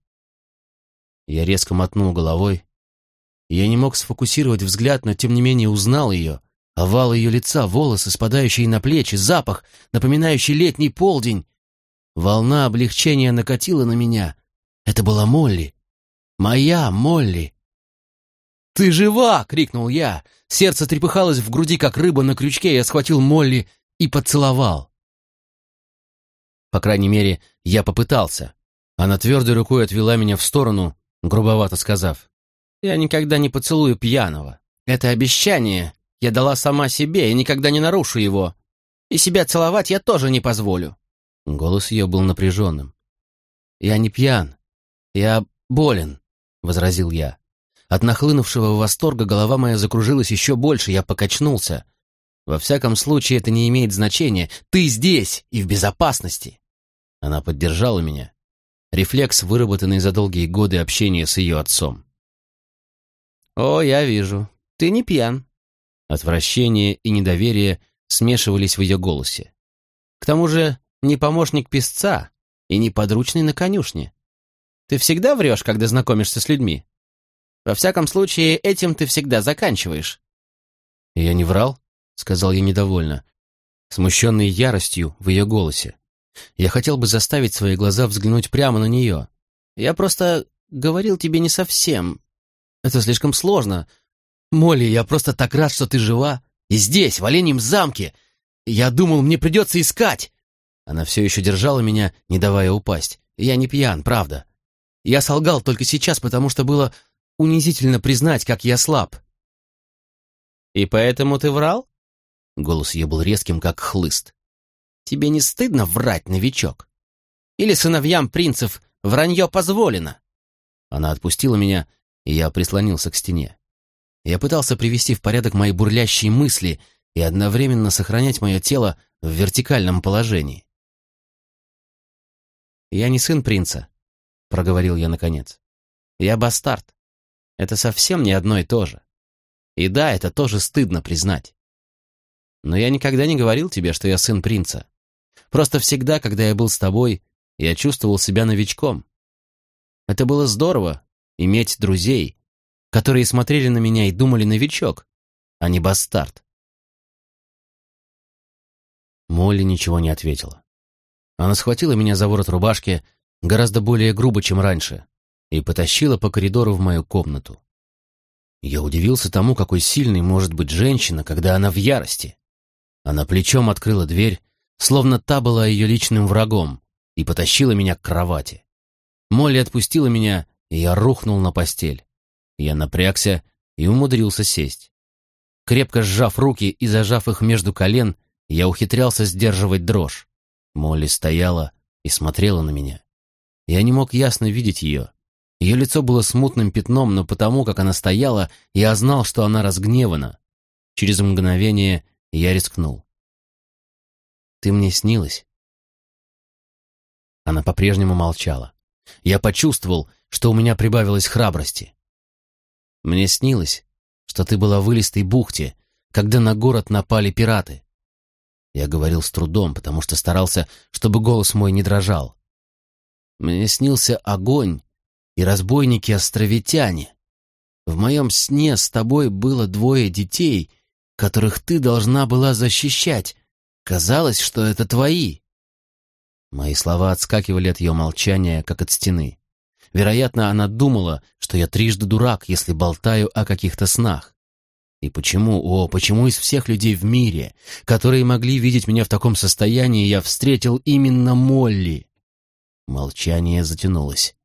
Я резко мотнул головой. Я не мог сфокусировать взгляд, но тем не менее узнал ее. Овал ее лица, волосы, спадающие на плечи, запах, напоминающий летний полдень. Волна облегчения накатила на меня. Это была Молли. Моя Молли. «Ты жива!» — крикнул я. Сердце трепыхалось в груди, как рыба на крючке. Я схватил Молли и поцеловал. По крайней мере, я попытался. Она твердой рукой отвела меня в сторону, грубовато сказав: «Я никогда не поцелую пьяного. Это обещание я дала сама себе и никогда не нарушу его. И себя целовать я тоже не позволю». Голос ее был напряженным. «Я не пьян. Я болен», — возразил я. От нахлынувшего восторга голова моя закружилась еще больше, я покачнулся. «Во всяком случае, это не имеет значения. Ты здесь и в безопасности». Она поддержала меня. Рефлекс, выработанный за долгие годы общения с ее отцом. «О, я вижу. Ты не пьян». Отвращение и недоверие смешивались в ее голосе. «К тому же не помощник писца и не подручный на конюшне. Ты всегда врешь, когда знакомишься с людьми? Во всяком случае, этим ты всегда заканчиваешь». «Я не врал», — сказал я недовольно, смущенный яростью в ее голосе. Я хотел бы заставить свои глаза взглянуть прямо на нее. «Я просто говорил тебе не совсем. Это слишком сложно. Молли, я просто так рад, что ты жива. И здесь, в Оленьем замке. Я думал, мне придется искать». Она все еще держала меня, не давая упасть. «Я не пьян, правда. Я солгал только сейчас, потому что было унизительно признать, как я слаб». «И поэтому ты врал?» Голос ее был резким, как хлыст. «Тебе не стыдно врать, новичок? Или сыновьям принцев вранье позволено?» Она отпустила меня, и я прислонился к стене. Я пытался привести в порядок мои бурлящие мысли и одновременно сохранять мое тело в вертикальном положении. «Я не сын принца», — проговорил я наконец. «Я бастард. Это совсем не одно и то же. И да, это тоже стыдно признать. Но я никогда не говорил тебе, что я сын принца. Просто всегда, когда я был с тобой, я чувствовал себя новичком. Это было здорово — иметь друзей, которые смотрели на меня и думали: новичок, а не бастард». Молли ничего не ответила. Она схватила меня за ворот рубашки гораздо более грубо, чем раньше, и потащила по коридору в мою комнату. Я удивился тому, какой сильной может быть женщина, когда она в ярости. Она плечом открыла дверь, словно та была ее личным врагом, и потащила меня к кровати. Молли отпустила меня, и я рухнул на постель. Я напрягся и умудрился сесть. Крепко сжав руки и зажав их между колен, я ухитрялся сдерживать дрожь. Молли стояла и смотрела на меня. Я не мог ясно видеть ее. Ее лицо было смутным пятном, но потому, как она стояла, я знал, что она разгневана. Через мгновение я рискнул. «Ты мне снилась?» Она по-прежнему молчала. Я почувствовал, что у меня прибавилось храбрости. «Мне снилось, что ты была в Илистой бухте, когда на город напали пираты. Я говорил с трудом, потому что старался, чтобы голос мой не дрожал. Мне снился огонь и разбойники-островитяне. В моем сне с тобой было двое детей, которых ты должна была защищать. Казалось, что это твои. Мои слова отскакивали от ее молчания, как от стены. Вероятно, она думала, что я трижды дурак, если болтаю о каких-то снах. И почему, о, почему из всех людей в мире, которые могли видеть меня в таком состоянии, я встретил именно Молли? Молчание затянулось.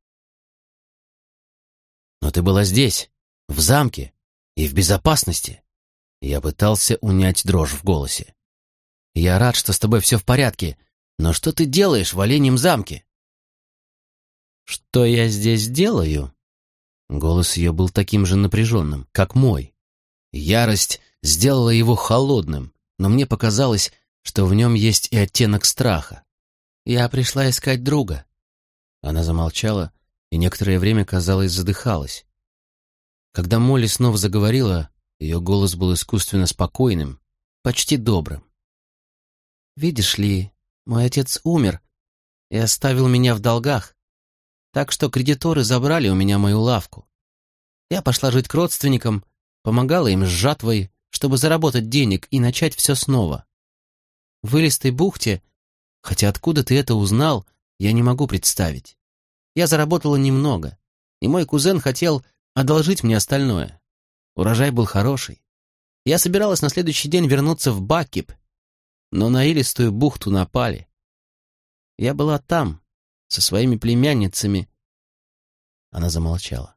«Но ты была здесь, в замке и в безопасности». Я пытался унять дрожь в голосе. «Я рад, что с тобой все в порядке, но что ты делаешь в Оленьем замке?» «Что я здесь делаю?» Голос ее был таким же напряженным, как мой. Ярость сделала его холодным, но мне показалось, что в нем есть и оттенок страха. «Я пришла искать друга». Она замолчала и некоторое время, казалось, задыхалась. Когда Молли снова заговорила, ее голос был искусственно спокойным, почти добрым. «Видишь ли, мой отец умер и оставил меня в долгах, так что кредиторы забрали у меня мою лавку. Я пошла жить к родственникам, помогала им с жатвой, чтобы заработать денег и начать все снова. В Илистой бухте, хотя откуда ты это узнал, я не могу представить. Я заработала немного, и мой кузен хотел одолжить мне остальное. Урожай был хороший. Я собиралась на следующий день вернуться в Бакип, но на Илистую бухту напали. Я была там, со своими племянницами». Она замолчала.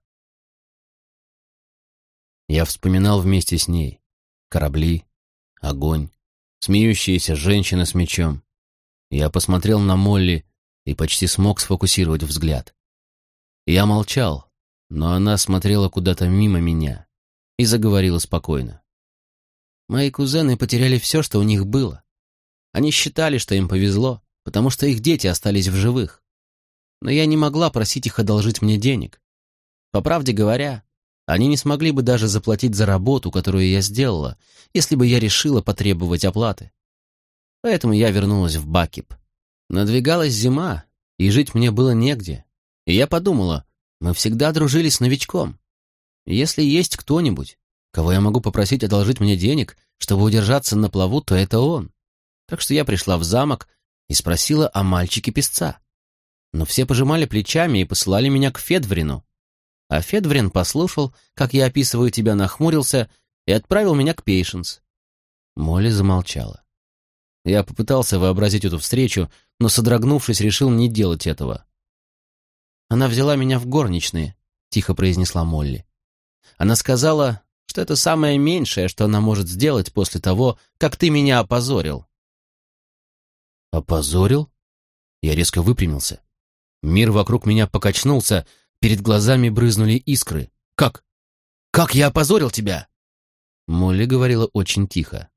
Я вспоминал вместе с ней корабли, огонь, смеющаяся женщина с мечом. Я посмотрел на Молли и почти смог сфокусировать взгляд. Я молчал, но она смотрела куда-то мимо меня и заговорила спокойно. «Мои кузены потеряли все, что у них было. Они считали, что им повезло, потому что их дети остались в живых. Но я не могла просить их одолжить мне денег. По правде говоря, они не смогли бы даже заплатить за работу, которую я сделала, если бы я решила потребовать оплаты. Поэтому я вернулась в Бакип. Надвигалась зима, и жить мне было негде. И я подумала, мы всегда дружили с новичком. Если есть кто-нибудь, кого я могу попросить одолжить мне денег, чтобы удержаться на плаву, то это он. Так что я пришла в замок и спросила о мальчике-песца. Но все пожимали плечами и посылали меня к Федврину. А Федврин послушал, как я описываю тебя, нахмурился и отправил меня к Пейшенс. Молли замолчала. Я попытался вообразить эту встречу, но, содрогнувшись, решил не делать этого. «Она взяла меня в горничные», — тихо произнесла Молли. «Она сказала, что это самое меньшее, что она может сделать после того, как ты меня опозорил». «Опозорил?» Я резко выпрямился. Мир вокруг меня покачнулся, перед глазами брызнули искры. «Как? Как я опозорил тебя?» Молли говорила очень тихо.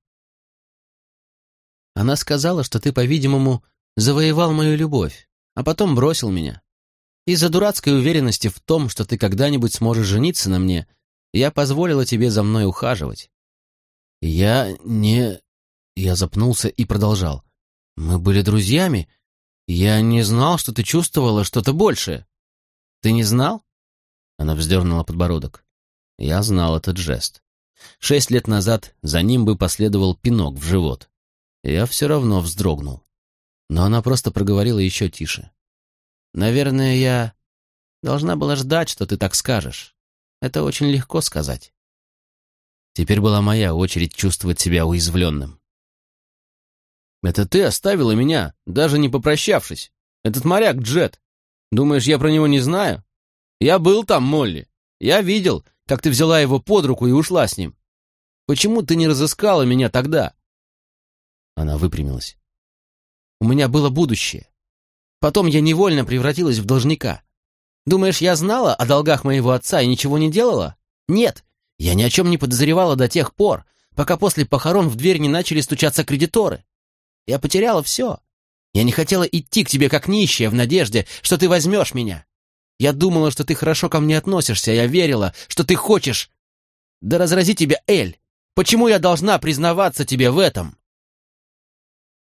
«Она сказала, что ты, по-видимому, завоевал мою любовь, а потом бросил меня. Из-за дурацкой уверенности в том, что ты когда-нибудь сможешь жениться на мне, я позволила тебе за мной ухаживать». «Я не...» Я запнулся и продолжал. «Мы были друзьями. Я не знал, что ты чувствовала что-то большее». «Ты не знал?» Она вздернула подбородок. Я знал этот жест. Шесть лет назад за ним бы последовал пинок в живот. Я все равно вздрогнул. Но она просто проговорила еще тише. «Наверное, я должна была ждать, что ты так скажешь. Это очень легко сказать». Теперь была моя очередь чувствовать себя уязвленным. «Это ты оставила меня, даже не попрощавшись. Этот моряк Джет. Думаешь, я про него не знаю? Я был там, Молли. Я видел, как ты взяла его под руку и ушла с ним. Почему ты не разыскала меня тогда?» Она выпрямилась. «У меня было будущее. Потом я невольно превратилась в должника. Думаешь, я знала о долгах моего отца и ничего не делала? Нет, я ни о чем не подозревала до тех пор, пока после похорон в дверь не начали стучаться кредиторы. Я потеряла все. Я не хотела идти к тебе как нищая в надежде, что ты возьмешь меня. Я думала, что ты хорошо ко мне относишься, я верила, что ты хочешь. Да разрази тебя, Эль! Почему я должна признаваться тебе в этом?»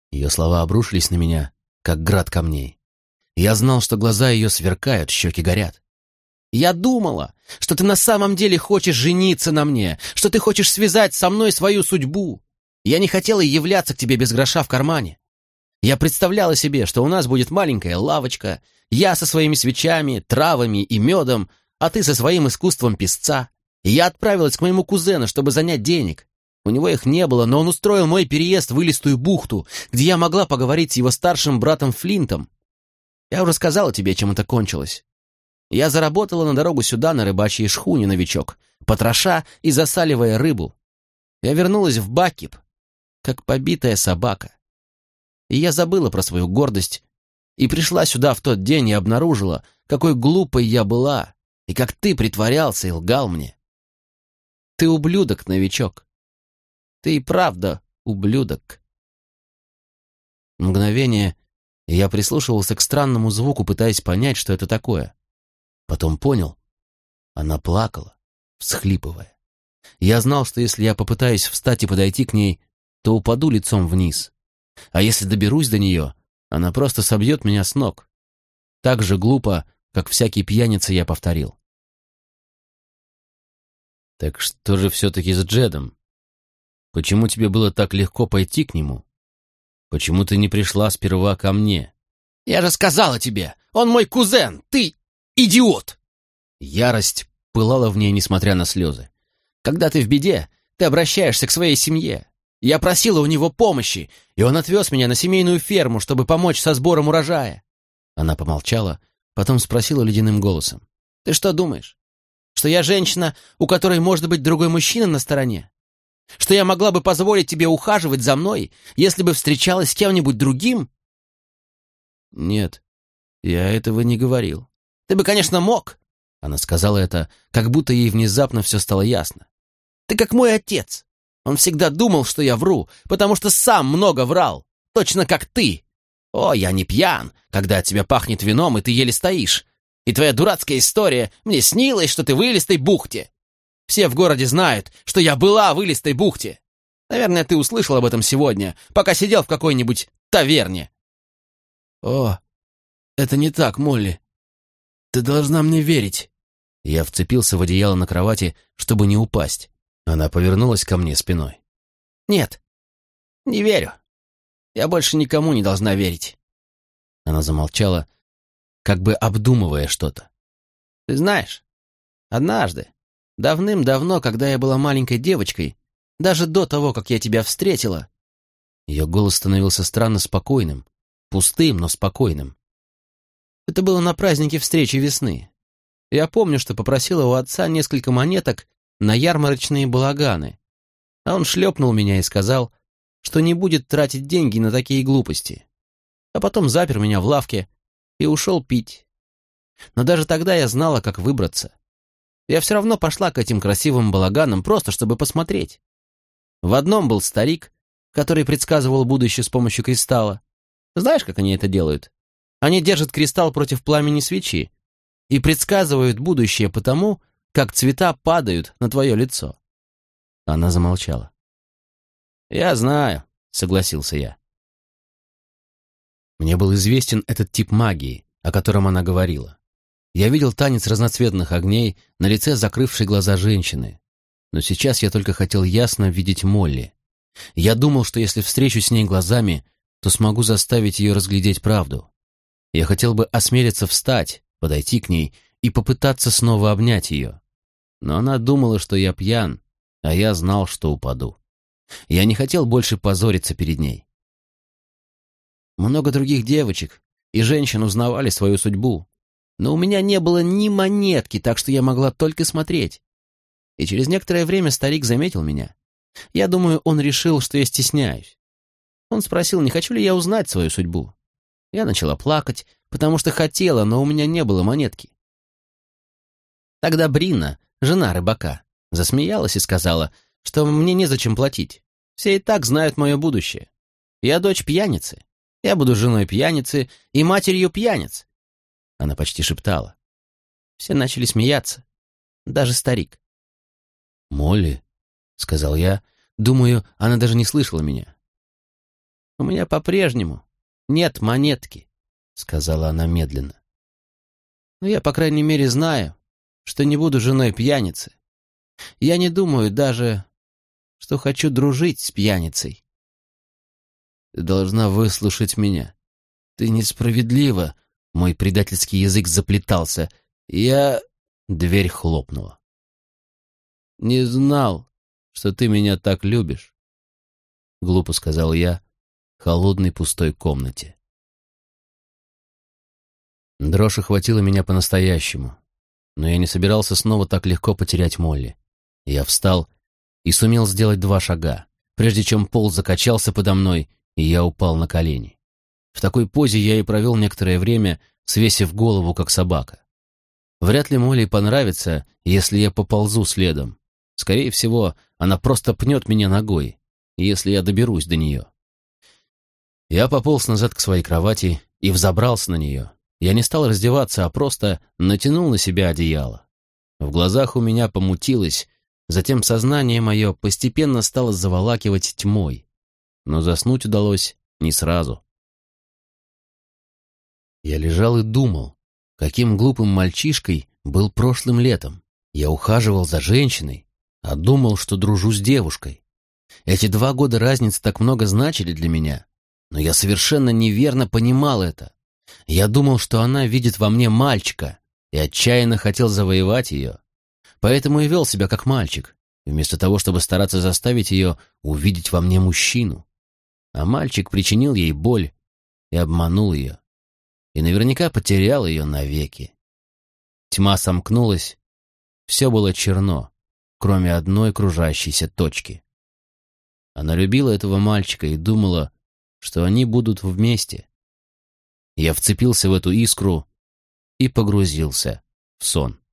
Ее слова обрушились на меня, как град камней. Я знал, что глаза ее сверкают, щеки горят. «Я думала, что ты на самом деле хочешь жениться на мне, что ты хочешь связать со мной свою судьбу. Я не хотела являться к тебе без гроша в кармане. Я представляла себе, что у нас будет маленькая лавочка, я со своими свечами, травами и медом, а ты со своим искусством песца. И я отправилась к моему кузену, чтобы занять денег. У него их не было, но он устроил мой переезд в Илистую бухту, где я могла поговорить с его старшим братом Флинтом. Я уже сказала тебе, чем это кончилось. Я заработала на дорогу сюда на рыбачьей шхуне, новичок, потроша и засаливая рыбу. Я вернулась в Бакип, как побитая собака. И я забыла про свою гордость и пришла сюда в тот день и обнаружила, какой глупой я была, и как ты притворялся и лгал мне. Ты ублюдок, новичок. Ты и правда ублюдок. Мгновение я прислушивался к странному звуку, пытаясь понять, что это такое. Потом понял. Она плакала, всхлипывая. Я знал, что если я попытаюсь встать и подойти к ней, то упаду лицом вниз. А если доберусь до нее, она просто собьет меня с ног. Так же глупо, как всякий пьяница, я повторил. «Так что же все-таки с Джедом? Почему тебе было так легко пойти к нему? Почему ты не пришла сперва ко мне?» «Я же сказала тебе, он мой кузен, ты идиот!» Ярость пылала в ней, несмотря на слезы. «Когда ты в беде, ты обращаешься к своей семье. Я просила у него помощи, и он отвез меня на семейную ферму, чтобы помочь со сбором урожая». Она помолчала, потом спросила ледяным голосом. «Ты что думаешь? Что я женщина, у которой может быть другой мужчина на стороне? Что я могла бы позволить тебе ухаживать за мной, если бы встречалась с кем-нибудь другим?» «Нет, я этого не говорил». «Ты бы, конечно, мог». Она сказала это, как будто ей внезапно все стало ясно. «Ты как мой отец. Он всегда думал, что я вру, потому что сам много врал, точно как ты. О, я не пьян, когда от тебя пахнет вином, и ты еле стоишь. И твоя дурацкая история, мне снилось, что ты в Илистой бухте. Все в городе знают, что я была в Илистой бухте. Наверное, ты услышал об этом сегодня, пока сидел в какой-нибудь таверне». «О, это не так, Молли. Ты должна мне верить». Я вцепился в одеяло на кровати, чтобы не упасть. Она повернулась ко мне спиной. «Нет, не верю. Я больше никому не должна верить». Она замолчала, как бы обдумывая что-то. «Ты знаешь, однажды, давным-давно, когда я была маленькой девочкой, даже до того, как я тебя встретила...» Ее голос становился странно спокойным, пустым, но спокойным. «Это было на празднике встречи весны. Я помню, что попросила у отца несколько монеток на ярмарочные балаганы, а он шлепнул меня и сказал, что не будет тратить деньги на такие глупости, а потом запер меня в лавке и ушел пить. Но даже тогда я знала, как выбраться. Я все равно пошла к этим красивым балаганам, просто чтобы посмотреть. В одном был старик, который предсказывал будущее с помощью кристалла. Знаешь, как они это делают? Они держат кристалл против пламени свечи и предсказывают будущее потому, как цвета падают на твое лицо. Она замолчала. «Я знаю», — согласился я. Мне был известен этот тип магии, о котором она говорила. Я видел танец разноцветных огней на лице закрывшей глаза женщины. Но сейчас я только хотел ясно видеть Молли. Я думал, что если встречусь с ней глазами, то смогу заставить ее разглядеть правду. Я хотел бы осмелиться встать, подойти к ней и попытаться снова обнять ее. Но она думала, что я пьян, а я знал, что упаду. Я не хотел больше позориться перед ней. Много других девочек и женщин узнавали свою судьбу, но у меня не было ни монетки, так что я могла только смотреть. И через некоторое время старик заметил меня. Я думаю, он решил, что я стесняюсь. Он спросил, не хочу ли я узнать свою судьбу. Я начала плакать, потому что хотела, но у меня не было монетки. Тогда Брина, жена рыбака, засмеялась и сказала, что мне незачем платить. Все и так знают мое будущее. Я дочь пьяницы. Я буду женой пьяницы и матерью пьяниц. Она почти шептала. Все начали смеяться. Даже старик. «Молли», — сказал я, думаю, она даже не слышала меня. У меня по-прежнему нет монетки, сказала она медленно. Но я, по крайней мере, знаю, что не буду женой пьяницы. Я не думаю даже, что хочу дружить с пьяницей. Ты должна выслушать меня. Ты несправедлива. Мой предательский язык заплетался. Я... Дверь хлопнула. Не знал, что ты меня так любишь, глупо сказал я в холодной пустой комнате. Дрожь охватила меня по-настоящему, но я не собирался снова так легко потерять Молли. Я встал и сумел сделать два шага, прежде чем пол закачался подо мной, и я упал на колени. В такой позе я и провел некоторое время, свесив голову, как собака. Вряд ли Молли понравится, если я поползу следом. Скорее всего, она просто пнет меня ногой, если я доберусь до нее. Я пополз назад к своей кровати и взобрался на нее. Я не стал раздеваться, а просто натянул на себя одеяло. В глазах у меня помутилось, затем сознание мое постепенно стало заволакивать тьмой. Но заснуть удалось не сразу. Я лежал и думал, каким глупым мальчишкой был прошлым летом. Я ухаживал за женщиной, а думал, что дружу с девушкой. Эти два года разницы так много значили для меня, но я совершенно неверно понимал это. Я думал, что она видит во мне мальчика, и отчаянно хотел завоевать ее. Поэтому и вел себя как мальчик, вместо того, чтобы стараться заставить ее увидеть во мне мужчину. А мальчик причинил ей боль и обманул ее. И наверняка потерял ее навеки. Тьма сомкнулась, все было черно, кроме одной кружащейся точки. Она любила этого мальчика и думала, что они будут вместе. Я вцепился в эту искру и погрузился в сон.